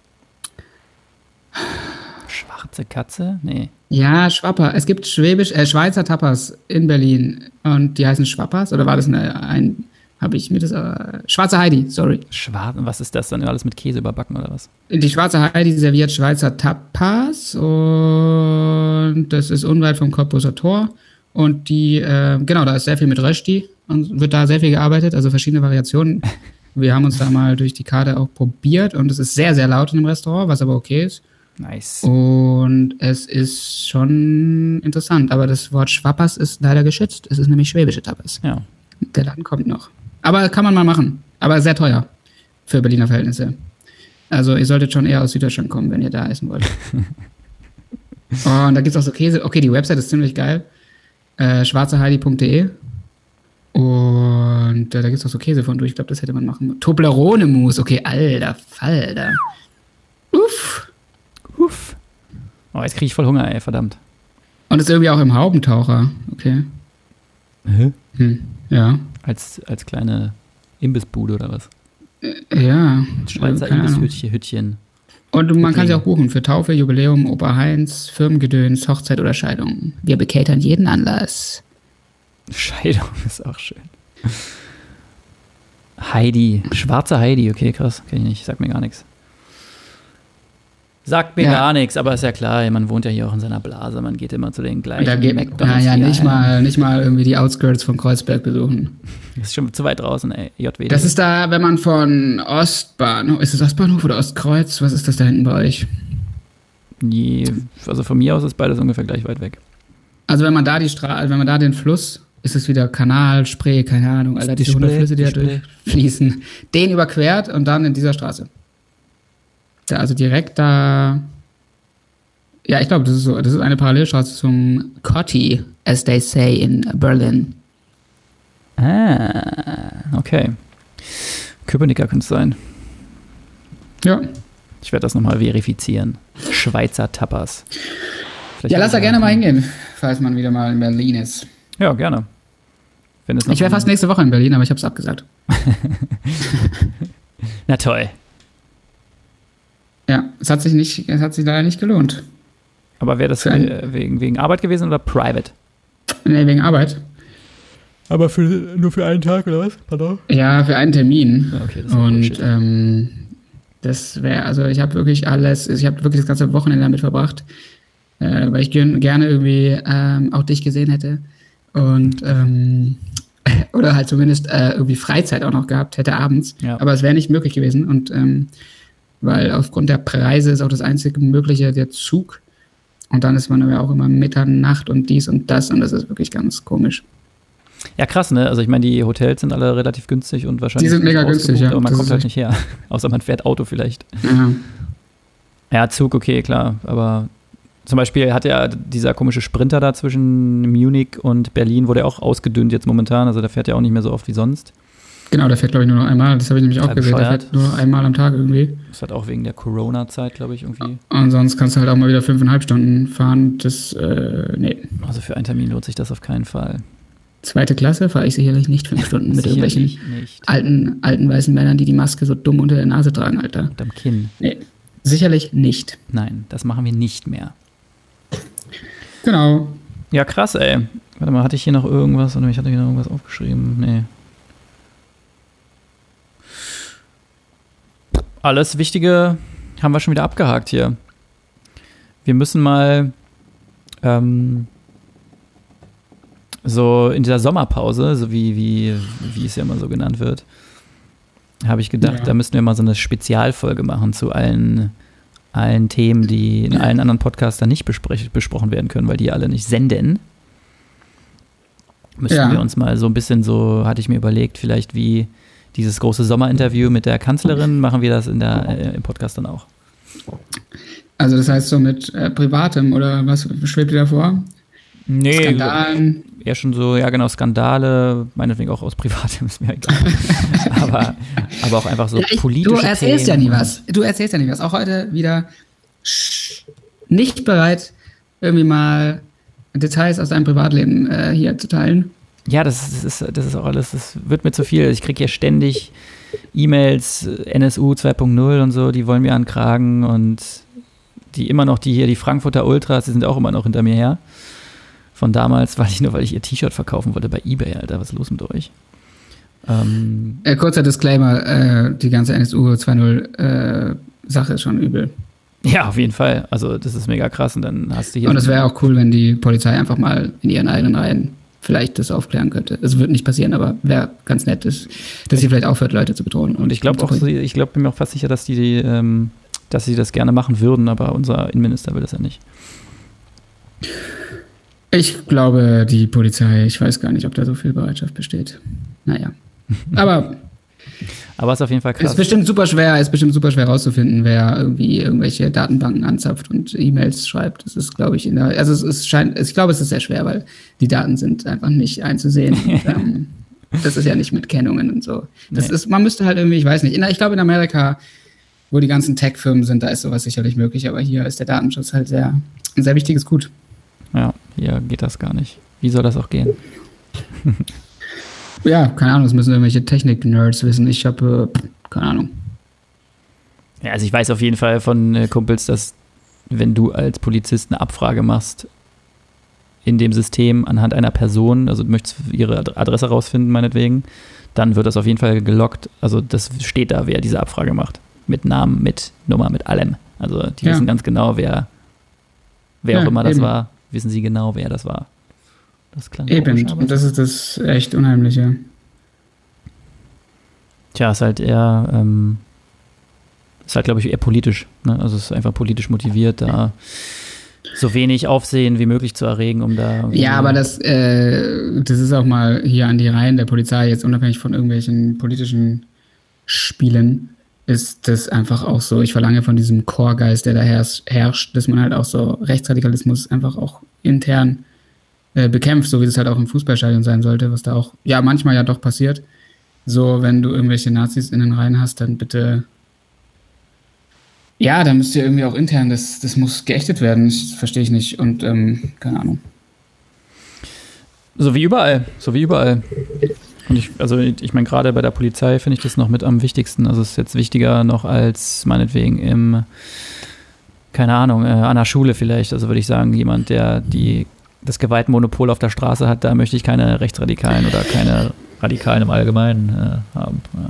Speaker 2: Schwarze Katze? Nee.
Speaker 1: Ja, Schwapper. Es gibt Schwäbisch, äh, Schweizer Tapas in Berlin und die heißen Schwappas, oder war das eine, ein, habe ich mir das, äh, Schwarze Heidi, sorry.
Speaker 2: Schwarz, was ist das dann? Alles mit Käse überbacken oder was?
Speaker 1: Die Schwarze Heidi serviert Schweizer Tapas und das ist unweit vom Cottbuser Tor und die, äh, genau, da ist sehr viel mit Rösti und wird da sehr viel gearbeitet, also verschiedene Variationen. Wir haben uns da mal durch die Karte auch probiert und es ist sehr, sehr laut in dem Restaurant, was aber okay ist.
Speaker 2: Nice.
Speaker 1: Und es ist schon interessant, aber das Wort Schwappers ist leider geschützt. Es ist nämlich schwäbische Tapas.
Speaker 2: Ja.
Speaker 1: Der Laden kommt noch. Aber kann man mal machen. Aber sehr teuer für Berliner Verhältnisse. Also ihr solltet schon eher aus Süddeutschland kommen, wenn ihr da essen wollt. Oh, und da gibt es auch so Käse. Okay, die Website ist ziemlich geil. Äh, schwarzeheidi punkt de Und äh, da gibt es auch so Käse von durch. Ich glaube, das hätte man machen. Toblerone-Mousse. Okay, alter Falter. Uff.
Speaker 2: Uff. Oh, jetzt kriege ich voll Hunger, ey, verdammt.
Speaker 1: Und ist irgendwie auch im Haubentaucher. Okay.
Speaker 2: Hä?
Speaker 1: Hm. Ja.
Speaker 2: Als, als kleine Imbissbude oder was?
Speaker 1: Ja.
Speaker 2: Schweizer
Speaker 1: Keine Ahnung.
Speaker 2: Imbisshütchen. Hütchen.
Speaker 1: Und man kann sie
Speaker 2: Hütling.
Speaker 1: auch buchen für Taufe, Jubiläum, Opa Heinz, Firmengedöns, Hochzeit oder Scheidung. Wir bekatern jeden Anlass.
Speaker 2: Scheidung ist auch schön. Heidi. Schwarze Heidi. Okay, krass. Kenn ich nicht. Sagt mir gar nichts. Sagt mir
Speaker 1: Ja.
Speaker 2: gar nichts, aber ist ja klar, man wohnt ja hier auch in seiner Blase, man geht immer zu den gleichen
Speaker 1: Da geht
Speaker 2: McDonald's.
Speaker 1: naja, nicht
Speaker 2: hier ein.
Speaker 1: mal, nicht mal irgendwie die Outskirts von Kreuzberg besuchen.
Speaker 2: Das ist schon zu weit draußen, ey. J W D.
Speaker 1: Das ist da, wenn man von Ostbahnhof, ist es Ostbahnhof oder Ostkreuz? Was ist das da hinten bei euch?
Speaker 2: Je, also von mir aus ist beides ungefähr gleich weit weg.
Speaker 1: Also wenn man da die Straße, wenn man da den Fluss, ist es wieder Kanal, Spree, keine Ahnung, Alter, diese hundert Flüsse, die da durchfließen. Den überquert und dann in dieser Straße. Da, also direkt da. Ja, ich glaube, das ist so, das ist eine Parallelstraße zum Kotti, as they say in Berlin.
Speaker 2: Ah, okay. Köpenicker könnte es sein.
Speaker 1: Ja.
Speaker 2: Ich werde das nochmal verifizieren. Schweizer Tapas. Vielleicht
Speaker 1: ja, lass da gerne mal hingehen, falls man wieder mal in Berlin ist.
Speaker 2: Ja, gerne. Wenn es noch
Speaker 1: ich wäre fast nächste Woche in Berlin, aber ich habe es abgesagt.
Speaker 2: Na toll.
Speaker 1: Ja, es hat sich nicht, es hat sich leider nicht gelohnt.
Speaker 2: Aber wäre das ein, wegen, wegen Arbeit gewesen oder private?
Speaker 1: Nee, wegen Arbeit.
Speaker 2: Aber für, nur für einen Tag oder was? Pardon?
Speaker 1: Ja, für einen Termin.
Speaker 2: Okay, das ist
Speaker 1: und ähm, das wäre, also ich habe wirklich alles, ich habe wirklich das ganze Wochenende damit verbracht, äh, weil ich gern, gerne irgendwie ähm, auch dich gesehen hätte. Und ähm, oder halt zumindest äh, irgendwie Freizeit auch noch gehabt hätte abends.
Speaker 2: Ja.
Speaker 1: Aber es wäre nicht möglich gewesen. Und ähm, weil aufgrund der Preise ist auch das einzige Mögliche der Zug. Und dann ist man aber auch immer Mitternacht und dies und das. Und das ist wirklich ganz komisch.
Speaker 2: Ja, krass, ne? Also ich meine, die Hotels sind alle relativ günstig und wahrscheinlich.
Speaker 1: Die sind mega günstig, ja.
Speaker 2: Aber man
Speaker 1: das
Speaker 2: kommt halt nicht her. Außer man fährt Auto vielleicht.
Speaker 1: Ja.
Speaker 2: Ja, Zug, okay, klar. Aber zum Beispiel hat ja dieser komische Sprinter da zwischen Munich und Berlin, wurde ja auch ausgedünnt jetzt momentan. Also der fährt ja auch nicht mehr so oft wie sonst.
Speaker 1: Genau, der fährt, glaube ich, nur noch einmal. Das habe ich nämlich auch gesehen.
Speaker 2: Bescheuert.
Speaker 1: Der fährt nur einmal am Tag irgendwie.
Speaker 2: Das hat auch wegen der Corona-Zeit, glaube ich, irgendwie.
Speaker 1: Und sonst kannst du halt auch mal wieder fünfeinhalb Stunden fahren. Das, äh, nee.
Speaker 2: Also für einen Termin lohnt sich das auf keinen Fall.
Speaker 1: Zweite Klasse fahre ich sicherlich nicht fünf Stunden mit
Speaker 2: Sicherlich
Speaker 1: irgendwelchen
Speaker 2: nicht.
Speaker 1: alten, alten weißen Männern, die die Maske so dumm unter der Nase tragen, Alter.
Speaker 2: Und am Kinn.
Speaker 1: Nee, sicherlich nicht.
Speaker 2: Nein, das machen wir nicht mehr.
Speaker 1: Genau.
Speaker 2: Ja, krass, ey. Warte mal, hatte ich hier noch irgendwas? Oder ich hatte hier noch irgendwas aufgeschrieben? Nee. Alles Wichtige haben wir schon wieder abgehakt hier. Wir müssen mal ähm, so in dieser Sommerpause, so wie, wie, wie es ja immer so genannt wird, habe ich gedacht,
Speaker 1: Ja.
Speaker 2: da müssten wir mal so eine Spezialfolge machen zu allen, allen Themen, die in allen anderen Podcasts dann nicht besprech- besprochen werden können, weil die alle nicht senden. Müssen
Speaker 1: Ja.
Speaker 2: wir uns mal so ein bisschen so, hatte ich mir überlegt, vielleicht wie dieses große Sommerinterview mit der Kanzlerin, machen wir das in der, äh, im Podcast dann auch.
Speaker 1: Also das heißt so mit äh, Privatem oder was schwebt dir da vor?
Speaker 2: Nee,
Speaker 1: Skandalen?
Speaker 2: eher schon so, ja genau, Skandale, meinetwegen auch aus Privatem, ist mir egal. aber, aber auch einfach so
Speaker 1: Ja, ich,
Speaker 2: politische
Speaker 1: du erzählst
Speaker 2: Themen.
Speaker 1: ja nie was. Du erzählst ja nie was. Auch heute wieder nicht bereit, irgendwie mal Details aus deinem Privatleben äh, hier zu teilen.
Speaker 2: Ja, das ist, das ist, das ist auch alles, das wird mir zu viel. Ich kriege hier ständig E-Mails, N S U zwei Punkt null und so, die wollen mir ankragen und die immer noch, die hier, die Frankfurter Ultras, die sind auch immer noch hinter mir her. Von damals, weil ich nur, weil ich ihr T-Shirt verkaufen wollte bei eBay, Alter, was ist los mit euch? Ähm,
Speaker 1: Äh, kurzer Disclaimer, äh, die ganze N S U zwei Punkt null äh, Sache ist schon übel.
Speaker 2: ja, auf jeden Fall. Also das ist mega krass und dann hast du hier...
Speaker 1: Und es wäre auch cool, wenn die Polizei einfach mal in ihren eigenen Reihen vielleicht das aufklären könnte. Es wird nicht passieren, aber wäre ganz nett, dass, dass sie vielleicht aufhört, Leute zu bedrohen.
Speaker 2: Und ich glaube auch,
Speaker 1: zu
Speaker 2: ich glaube, bin mir auch fast sicher, dass die, ähm, dass sie das gerne machen würden, aber unser Innenminister will das ja nicht.
Speaker 1: Ich glaube, die Polizei, ich weiß gar nicht, ob da so viel Bereitschaft besteht. Naja. Aber
Speaker 2: Aber es ist auf jeden Fall
Speaker 1: es
Speaker 2: krass.
Speaker 1: ist bestimmt super schwer, ist bestimmt super schwer rauszufinden, wer irgendwie irgendwelche Datenbanken anzapft und E-Mails schreibt. Das ist, glaube ich, in der, also es ist scheint, ich glaube, es ist sehr schwer, weil die Daten sind einfach nicht einzusehen. Und, ähm, das ist ja nicht mit Kennungen und so. Das
Speaker 2: Nee.
Speaker 1: ist, man müsste halt irgendwie, ich weiß nicht, in, ich glaube in Amerika, wo die ganzen Tech-Firmen sind, da ist sowas sicherlich möglich, aber hier ist der Datenschutz halt sehr, ein sehr wichtiges Gut.
Speaker 2: Ja, hier geht das gar nicht. Wie soll das auch gehen?
Speaker 1: Ja, keine Ahnung, das müssen irgendwelche Technik-Nerds wissen. Ich habe, äh, keine Ahnung.
Speaker 2: Ja, also ich weiß auf jeden Fall von äh, Kumpels, dass wenn du als Polizist eine Abfrage machst in dem System anhand einer Person, also du möchtest ihre Ad- Adresse rausfinden, meinetwegen, dann wird das auf jeden Fall gelockt. Also das steht da, wer diese Abfrage macht. Mit Namen, mit Nummer, mit allem. Also die
Speaker 1: Ja.
Speaker 2: wissen ganz genau, wer, wer
Speaker 1: Ja,
Speaker 2: auch immer das
Speaker 1: eben.
Speaker 2: war, wissen sie genau, wer das war. Das klang
Speaker 1: Eben,
Speaker 2: komisch, aber
Speaker 1: und das ist das echt Unheimliche.
Speaker 2: tja, ist halt eher, ähm, ist halt, glaube ich, eher politisch. Ne? Also es ist einfach politisch motiviert, da so wenig Aufsehen wie möglich zu erregen, um da...
Speaker 1: Ja, aber das, äh, das ist auch mal hier an die Reihen der Polizei, jetzt unabhängig von irgendwelchen politischen Spielen, ist das einfach auch so, ich verlange von diesem Chorgeist, der da herrscht, dass man halt auch so Rechtsradikalismus einfach auch intern äh, bekämpft, so wie das halt auch im Fußballstadion sein sollte, was da auch, ja, manchmal ja doch passiert. So, wenn du irgendwelche Nazis in den Reihen hast, dann bitte, ja, dann müsst ihr irgendwie auch intern, das, das muss geächtet werden, das verstehe ich nicht und, ähm, keine Ahnung.
Speaker 2: So wie überall, so wie überall. Und ich, also ich meine, gerade bei der Polizei finde ich das noch mit am wichtigsten. Also es ist jetzt wichtiger noch als meinetwegen im, keine Ahnung, äh, an der Schule vielleicht. Also würde ich sagen, jemand, der die, das Gewaltmonopol auf der Straße hat, da möchte ich keine Rechtsradikalen oder keine Radikalen im Allgemeinen äh, haben. Ja.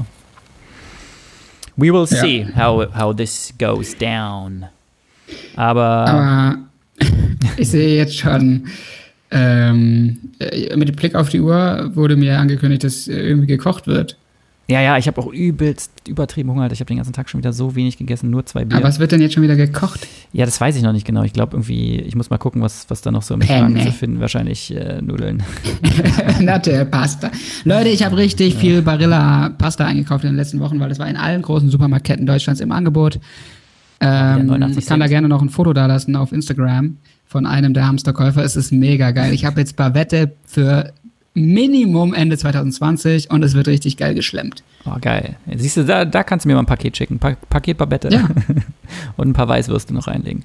Speaker 2: We will see ja. how, how this goes down. Aber,
Speaker 1: Aber ich sehe jetzt schon... Ähm, mit Blick auf die Uhr wurde mir angekündigt, dass irgendwie gekocht wird.
Speaker 2: Ja, ja, ich habe auch übelst übertrieben Hunger. Ich habe den ganzen Tag schon wieder so wenig gegessen, nur zwei Bier.
Speaker 1: Aber was wird denn jetzt schon wieder gekocht?
Speaker 2: Ja, das weiß ich noch nicht genau. Ich glaube irgendwie, ich muss mal gucken, was, was da noch so im Schrank zu finden. Wahrscheinlich äh, Nudeln.
Speaker 1: Natte, Pasta. Leute, ich habe richtig ja. viel Barilla-Pasta eingekauft in den letzten Wochen, weil das war in allen großen Supermarktketten Deutschlands im Angebot. Ähm, ich kann da gerne noch ein Foto da lassen auf Instagram von einem der Hamsterkäufer. Es ist mega geil. Ich habe jetzt Bavette für Minimum Ende zwanzig zwanzig und es wird richtig geil geschlemmt.
Speaker 2: Oh, geil. Siehst du, da, da kannst du mir mal ein Paket schicken. Pa- Paket Bavette.
Speaker 1: Ja.
Speaker 2: Und ein paar Weißwürste noch reinlegen.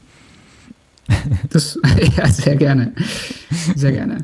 Speaker 1: Das, ja, sehr gerne. Sehr gerne.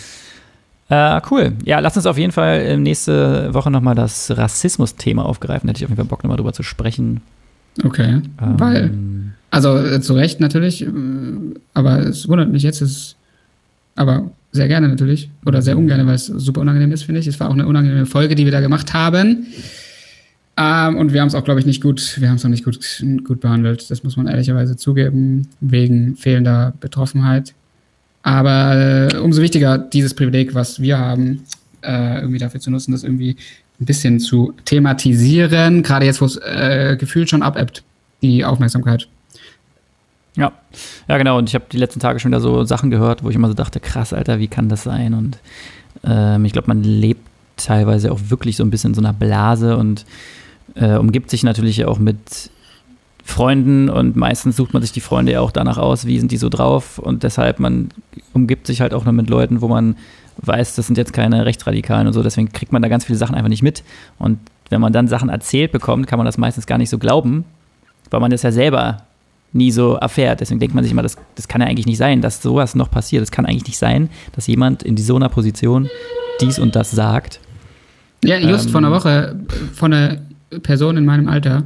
Speaker 2: Äh, cool. Ja, lass uns auf jeden Fall nächste Woche nochmal das Rassismus-Thema aufgreifen. Da hätte ich auf jeden Fall Bock, nochmal drüber zu sprechen.
Speaker 1: Okay, ähm, weil... Also äh, zu Recht natürlich, äh, aber es wundert mich jetzt, ist, aber sehr gerne natürlich, oder sehr ungern, weil es super unangenehm ist, finde ich. Es war auch eine unangenehme Folge, die wir da gemacht haben. Ähm, und wir haben es auch, glaube ich, nicht gut, wir haben es auch nicht gut, gut behandelt. Das muss man ehrlicherweise zugeben, wegen fehlender Betroffenheit. Aber äh, umso wichtiger, dieses Privileg, was wir haben, äh, irgendwie dafür zu nutzen, das irgendwie ein bisschen zu thematisieren, gerade jetzt, wo es äh, gefühlt schon abebbt, die Aufmerksamkeit.
Speaker 2: Ja, ja genau. Und ich habe die letzten Tage schon wieder so Sachen gehört, wo ich immer so dachte, krass, Alter, wie kann das sein? Und ähm, ich glaube, man lebt teilweise auch wirklich so ein bisschen in so einer Blase und äh, umgibt sich natürlich auch mit Freunden und meistens sucht man sich die Freunde ja auch danach aus, wie sind die so drauf und deshalb, man umgibt sich halt auch nur mit Leuten, wo man weiß, das sind jetzt keine Rechtsradikalen und so, deswegen kriegt man da ganz viele Sachen einfach nicht mit und wenn man dann Sachen erzählt bekommt, kann man das meistens gar nicht so glauben, weil man das ja selber nie so erfährt. Deswegen denkt man sich immer, das, das kann ja eigentlich nicht sein, dass sowas noch passiert. Es kann eigentlich nicht sein, dass jemand in so einer Position dies und das sagt.
Speaker 1: Ja, just ähm, vor einer Woche von einer Person in meinem Alter,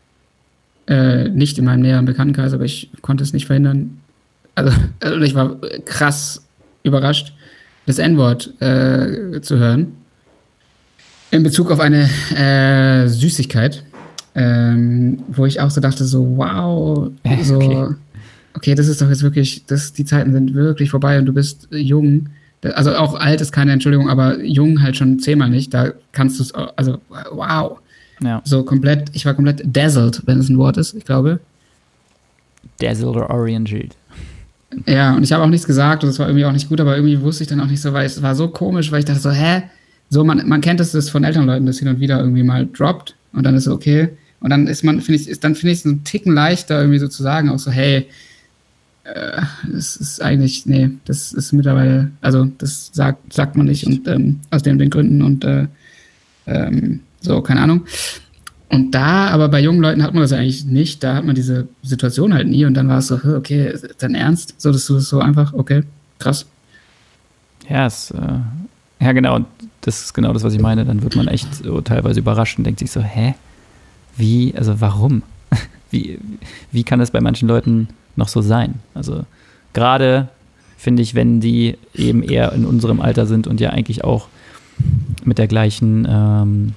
Speaker 1: äh, nicht in meinem näheren Bekanntenkreis, aber ich konnte es nicht verhindern. Also, also ich war krass überrascht, das En-Wort äh, zu hören. In Bezug auf eine äh, Süßigkeit. Ähm, wo ich auch so dachte, so wow, so okay. okay, das ist doch jetzt wirklich, das, die Zeiten sind wirklich vorbei und du bist jung, also auch alt ist keine Entschuldigung, aber jung halt schon zehnmal nicht, da kannst du es, also wow, ja. So komplett, ich war komplett dazzled, wenn es ein Wort ist, ich glaube.
Speaker 2: Dazzled oder oriented.
Speaker 1: Ja, und ich habe auch nichts gesagt und es war irgendwie auch nicht gut, aber irgendwie wusste ich dann auch nicht so, weil es war so komisch, weil ich dachte so, hä, so man, man kennt es das von Elternleuten, das hin und wieder irgendwie mal droppt und dann ist es okay. Und dann ist man, finde ich, ist dann finde ich es einen Ticken leichter, irgendwie so zu sagen, auch so, hey, äh, das ist eigentlich, nee, das ist mittlerweile, also das sagt, sagt man nicht und ähm, aus den, den Gründen und äh, ähm, so, keine Ahnung. Und da, aber bei jungen Leuten hat man das eigentlich nicht, da hat man diese Situation halt nie und dann war es so, okay, ist dein Ernst? So, das ist so einfach, okay, krass.
Speaker 2: Ja, es, äh, ja genau, und das ist genau das, was ich meine, dann wird man echt so teilweise überrascht und denkt sich so, hä? Wie, also warum? Wie, wie kann das bei manchen Leuten noch so sein? Also gerade finde ich, wenn die eben eher in unserem Alter sind und ja eigentlich auch mit der gleichen ähm,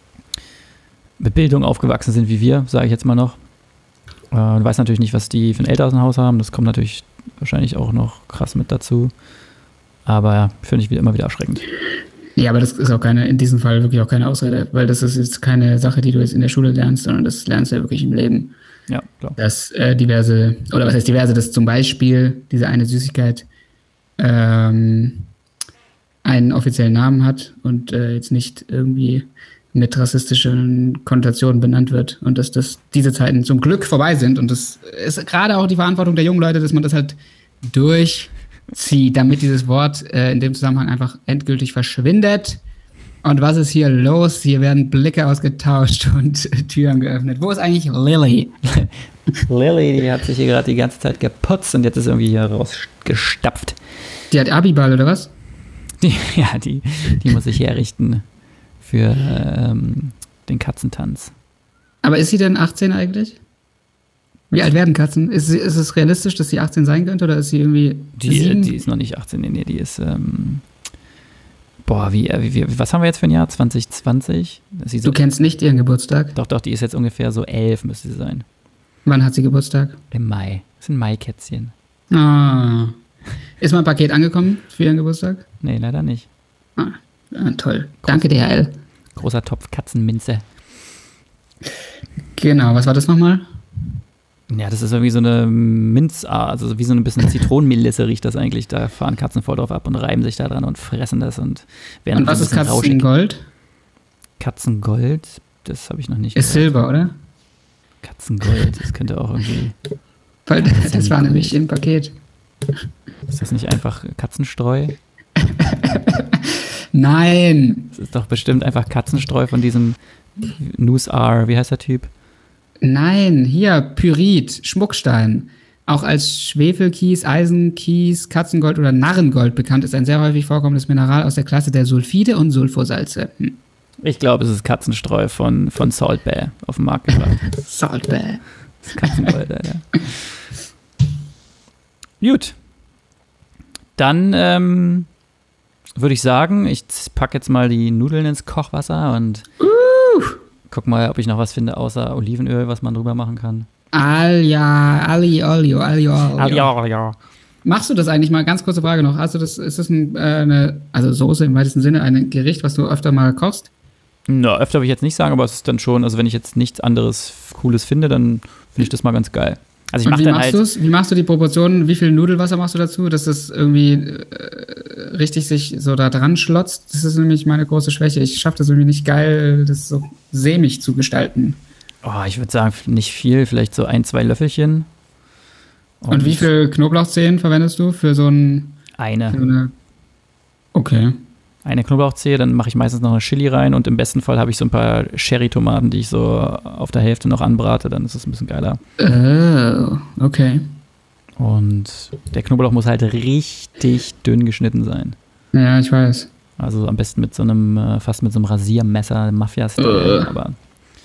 Speaker 2: mit Bildung aufgewachsen sind wie wir, sage ich jetzt mal noch. Äh, du weißt natürlich nicht, was die für ein Elternhaus haben. Das kommt natürlich wahrscheinlich auch noch krass mit dazu. Aber ja, finde ich immer wieder erschreckend.
Speaker 1: Ja, aber das ist auch keine, in diesem Fall wirklich auch keine Ausrede, weil das ist jetzt keine Sache, die du jetzt in der Schule lernst, sondern das lernst du ja wirklich im Leben.
Speaker 2: Ja, klar.
Speaker 1: Dass äh, diverse, oder was heißt diverse, dass zum Beispiel diese eine Süßigkeit ähm, einen offiziellen Namen hat und äh, jetzt nicht irgendwie mit rassistischen Konnotationen benannt wird und dass das diese Zeiten zum Glück vorbei sind und das ist gerade auch die Verantwortung der jungen Leute, dass man das halt durchzieht, damit dieses Wort äh, in dem Zusammenhang einfach endgültig verschwindet. Und was ist hier los? Hier werden Blicke ausgetauscht und Türen geöffnet. Wo ist eigentlich Lilly?
Speaker 2: Lilly, die hat sich hier gerade die ganze Zeit geputzt und jetzt ist irgendwie hier rausgestapft.
Speaker 1: Die hat Abiball oder was?
Speaker 2: Die, ja, die, die muss sich herrichten für ähm, den Katzentanz.
Speaker 1: Aber ist sie denn achtzehn eigentlich? Wie alt werden Katzen? Ist, sie, ist es realistisch, dass sie achtzehn sein könnte oder ist sie irgendwie
Speaker 2: Die, die ist noch nicht achtzehn, nee, nee, die ist ähm, boah, wie, wie, wie, was haben wir jetzt für ein Jahr? zwanzig zwanzig? So,
Speaker 1: du kennst nicht ihren Geburtstag?
Speaker 2: Doch, doch, die ist jetzt ungefähr so elf, müsste sie sein.
Speaker 1: Wann hat sie Geburtstag?
Speaker 2: Im Mai. Das sind Maikätzchen.
Speaker 1: Ah. Ist mein Paket angekommen für ihren Geburtstag?
Speaker 2: Nee, leider nicht.
Speaker 1: Ah, ah toll. Groß, danke, D H L.
Speaker 2: Großer Topf Katzenminze.
Speaker 1: Genau, was war das nochmal?
Speaker 2: Ja, das ist irgendwie so eine Minz, also wie so ein bisschen Zitronenmelisse riecht das eigentlich. Da fahren Katzen voll drauf ab und reiben sich da dran und fressen das. Und, werden
Speaker 1: und was ist Katzengold?
Speaker 2: Katzengold? Das habe ich noch nicht
Speaker 1: Ist gehört. Silber, oder?
Speaker 2: Katzengold, das könnte auch irgendwie...
Speaker 1: Weil das war nämlich im Paket.
Speaker 2: Ist das nicht einfach Katzenstreu?
Speaker 1: Nein!
Speaker 2: Das ist doch bestimmt einfach Katzenstreu von diesem Nus-R, wie heißt der Typ?
Speaker 1: Nein, hier, Pyrit, Schmuckstein. Auch als Schwefelkies, Eisenkies, Katzengold oder Narrengold bekannt, ist ein sehr häufig vorkommendes Mineral aus der Klasse der Sulfide und Sulfosalze. Hm.
Speaker 2: Ich glaube, es ist Katzenstreu von, von Salt Bay auf dem Markt gebracht.
Speaker 1: Salt Bay.
Speaker 2: Das ist Katzengold, ja. Gut. Dann ähm, würde ich sagen, ich packe jetzt mal die Nudeln ins Kochwasser und uh. guck mal, ob ich noch was finde außer Olivenöl, was man drüber machen kann.
Speaker 1: Alja, Ali, Olio, Alio,
Speaker 2: Alio, Alio.
Speaker 1: Machst du das eigentlich mal? Ganz kurze Frage noch. Hast du das, ist das ein, äh, eine, also Soße im weitesten Sinne, ein Gericht, was du öfter mal kochst?
Speaker 2: Na, öfter würde ich jetzt nicht sagen, aber es ist dann schon, also wenn ich jetzt nichts anderes Cooles finde, dann finde ich das mal ganz geil. Also ich
Speaker 1: mach
Speaker 2: wie
Speaker 1: dann
Speaker 2: machst
Speaker 1: halt du's? Wie machst du die Proportionen? Wie viel Nudelwasser machst du dazu, dass das irgendwie äh, richtig sich so da dran schlotzt? Das ist nämlich meine große Schwäche. Ich schaffe das irgendwie nicht geil, das so sämig zu gestalten.
Speaker 2: Oh, ich würde sagen, nicht viel, vielleicht so ein, zwei Löffelchen.
Speaker 1: Und, Und wie viel Knoblauchzehen verwendest du für so ein...
Speaker 2: Eine.
Speaker 1: Für eine, okay.
Speaker 2: Eine Knoblauchzehe, dann mache ich meistens noch eine Chili rein und im besten Fall habe ich so ein paar Cherry-Tomaten, die ich so auf der Hälfte noch anbrate, dann ist es ein bisschen geiler.
Speaker 1: Oh, okay.
Speaker 2: Und der Knoblauch muss halt richtig dünn geschnitten sein.
Speaker 1: Ja, ich weiß.
Speaker 2: Also am besten mit so einem, fast mit so einem Rasiermesser, Mafia-Style, uh. aber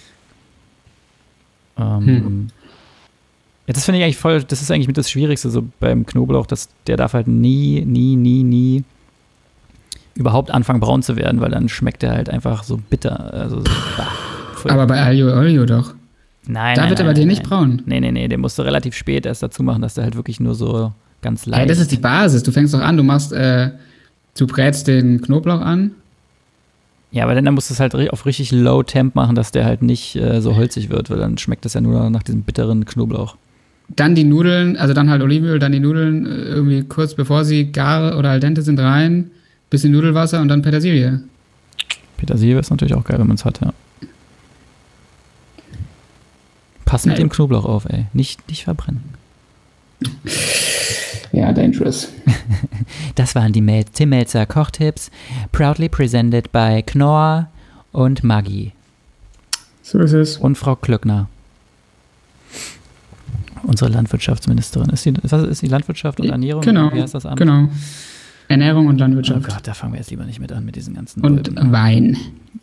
Speaker 2: ähm, hm. ja, das finde ich eigentlich voll, das ist eigentlich mit das Schwierigste so beim Knoblauch, dass der darf halt nie, nie, nie, nie überhaupt anfangen braun zu werden, weil dann schmeckt er halt einfach so bitter. Also so, bah,
Speaker 1: aber bei Aglio Olio doch.
Speaker 2: Nein,
Speaker 1: Da
Speaker 2: nein,
Speaker 1: wird er
Speaker 2: nein,
Speaker 1: bei dir
Speaker 2: nein,
Speaker 1: nicht braun.
Speaker 2: Nee, nee, nee, den musst du relativ spät erst dazu machen, dass der halt wirklich nur so ganz leicht...
Speaker 1: Ja, das ist die Basis. Du fängst doch an, du machst, äh, du brätst den Knoblauch an.
Speaker 2: Ja, aber dann, dann musst du es halt auf richtig Low Temp machen, dass der halt nicht äh, so holzig wird, weil dann schmeckt das ja nur nach diesem bitteren Knoblauch.
Speaker 1: Dann die Nudeln, also dann halt Olivenöl, dann die Nudeln äh, irgendwie kurz bevor sie gar oder al dente sind rein, bisschen Nudelwasser und dann Petersilie.
Speaker 2: Petersilie ist natürlich auch geil, wenn man es hat, ja. Pass mit
Speaker 1: Nein.
Speaker 2: dem Knoblauch auf, ey. Nicht, nicht verbrennen.
Speaker 1: Ja, dangerous.
Speaker 2: Das waren die Mel- Tim Melzer Kochtipps, proudly presented by Knorr und Maggi.
Speaker 1: So ist es.
Speaker 2: Und Frau Klöckner. Unsere Landwirtschaftsministerin. Ist die, ist das, ist die Landwirtschaft und Ernährung?
Speaker 1: Genau,
Speaker 2: Wie heißt das Amt?
Speaker 1: genau. Ernährung und Landwirtschaft.
Speaker 2: Oh Gott, da fangen wir jetzt lieber nicht mit an, mit diesen ganzen...
Speaker 1: Und
Speaker 2: Röben.
Speaker 1: Wein.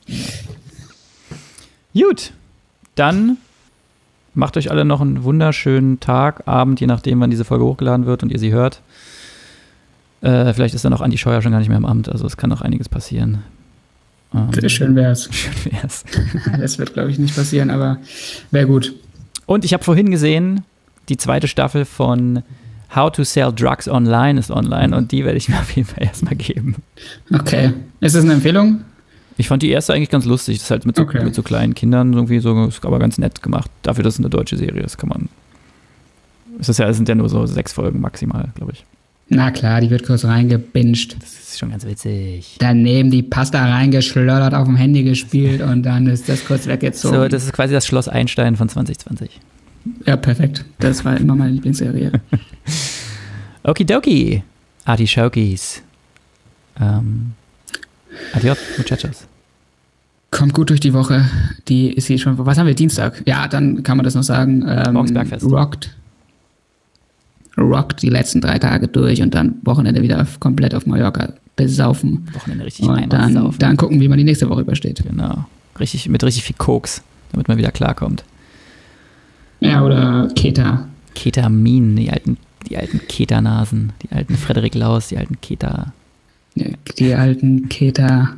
Speaker 2: Gut, dann macht euch alle noch einen wunderschönen Tag, Abend, je nachdem, wann diese Folge hochgeladen wird und ihr sie hört. Äh, vielleicht ist dann auch Andi Scheuer schon gar nicht mehr im Amt, also es kann noch einiges passieren.
Speaker 1: Ähm, schön wär's.
Speaker 2: Schön wär's.
Speaker 1: Das wird, glaube ich, nicht passieren, aber wäre gut.
Speaker 2: Und ich habe vorhin gesehen, die zweite Staffel von How to Sell Drugs Online ist online und die werde ich mir auf jeden Fall erstmal geben.
Speaker 1: Okay. Ist das eine Empfehlung?
Speaker 2: Ich fand die erste eigentlich ganz lustig. Das ist halt mit so,
Speaker 1: Okay.
Speaker 2: mit so kleinen Kindern irgendwie so, ist aber ganz nett gemacht. Dafür, dass es eine deutsche Serie ist, kann man. Es ist ja, es sind ja nur so sechs Folgen maximal, glaube ich.
Speaker 1: Na klar, die wird kurz reingebinged.
Speaker 2: Das ist schon ganz witzig.
Speaker 1: Daneben die Pasta reingeschloddert, auf dem Handy gespielt und dann ist das kurz weggezogen.
Speaker 2: So, das ist quasi das Schloss Einstein von zwanzig zwanzig.
Speaker 1: Ja, perfekt. Das war immer meine Lieblingsserie.
Speaker 2: Okidoki. Artischokis. Ähm. Adios, muchachos.
Speaker 1: Kommt gut durch die Woche. Die ist hier schon. Was haben wir? Dienstag. Ja, dann kann man das noch sagen. Ähm,
Speaker 2: Morgens Bergfest.
Speaker 1: Rockt. Rockt die letzten drei Tage durch und dann Wochenende wieder auf, komplett auf Mallorca besaufen.
Speaker 2: Wochenende richtig
Speaker 1: Und
Speaker 2: einmal
Speaker 1: dann,
Speaker 2: saufen.
Speaker 1: dann gucken, wie man die nächste Woche übersteht.
Speaker 2: Genau. Richtig, mit richtig viel Koks, damit man wieder klarkommt.
Speaker 1: Ja, oder Keta.
Speaker 2: Ketamin, die alten, die alten Keta-Nasen, die alten Frederik Laus, die alten Keta.
Speaker 1: Ja, die alten Keta.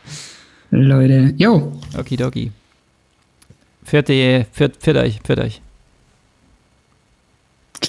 Speaker 1: Leute. Jo.
Speaker 2: Okidoki. Viert, viert, viert euch, viert euch.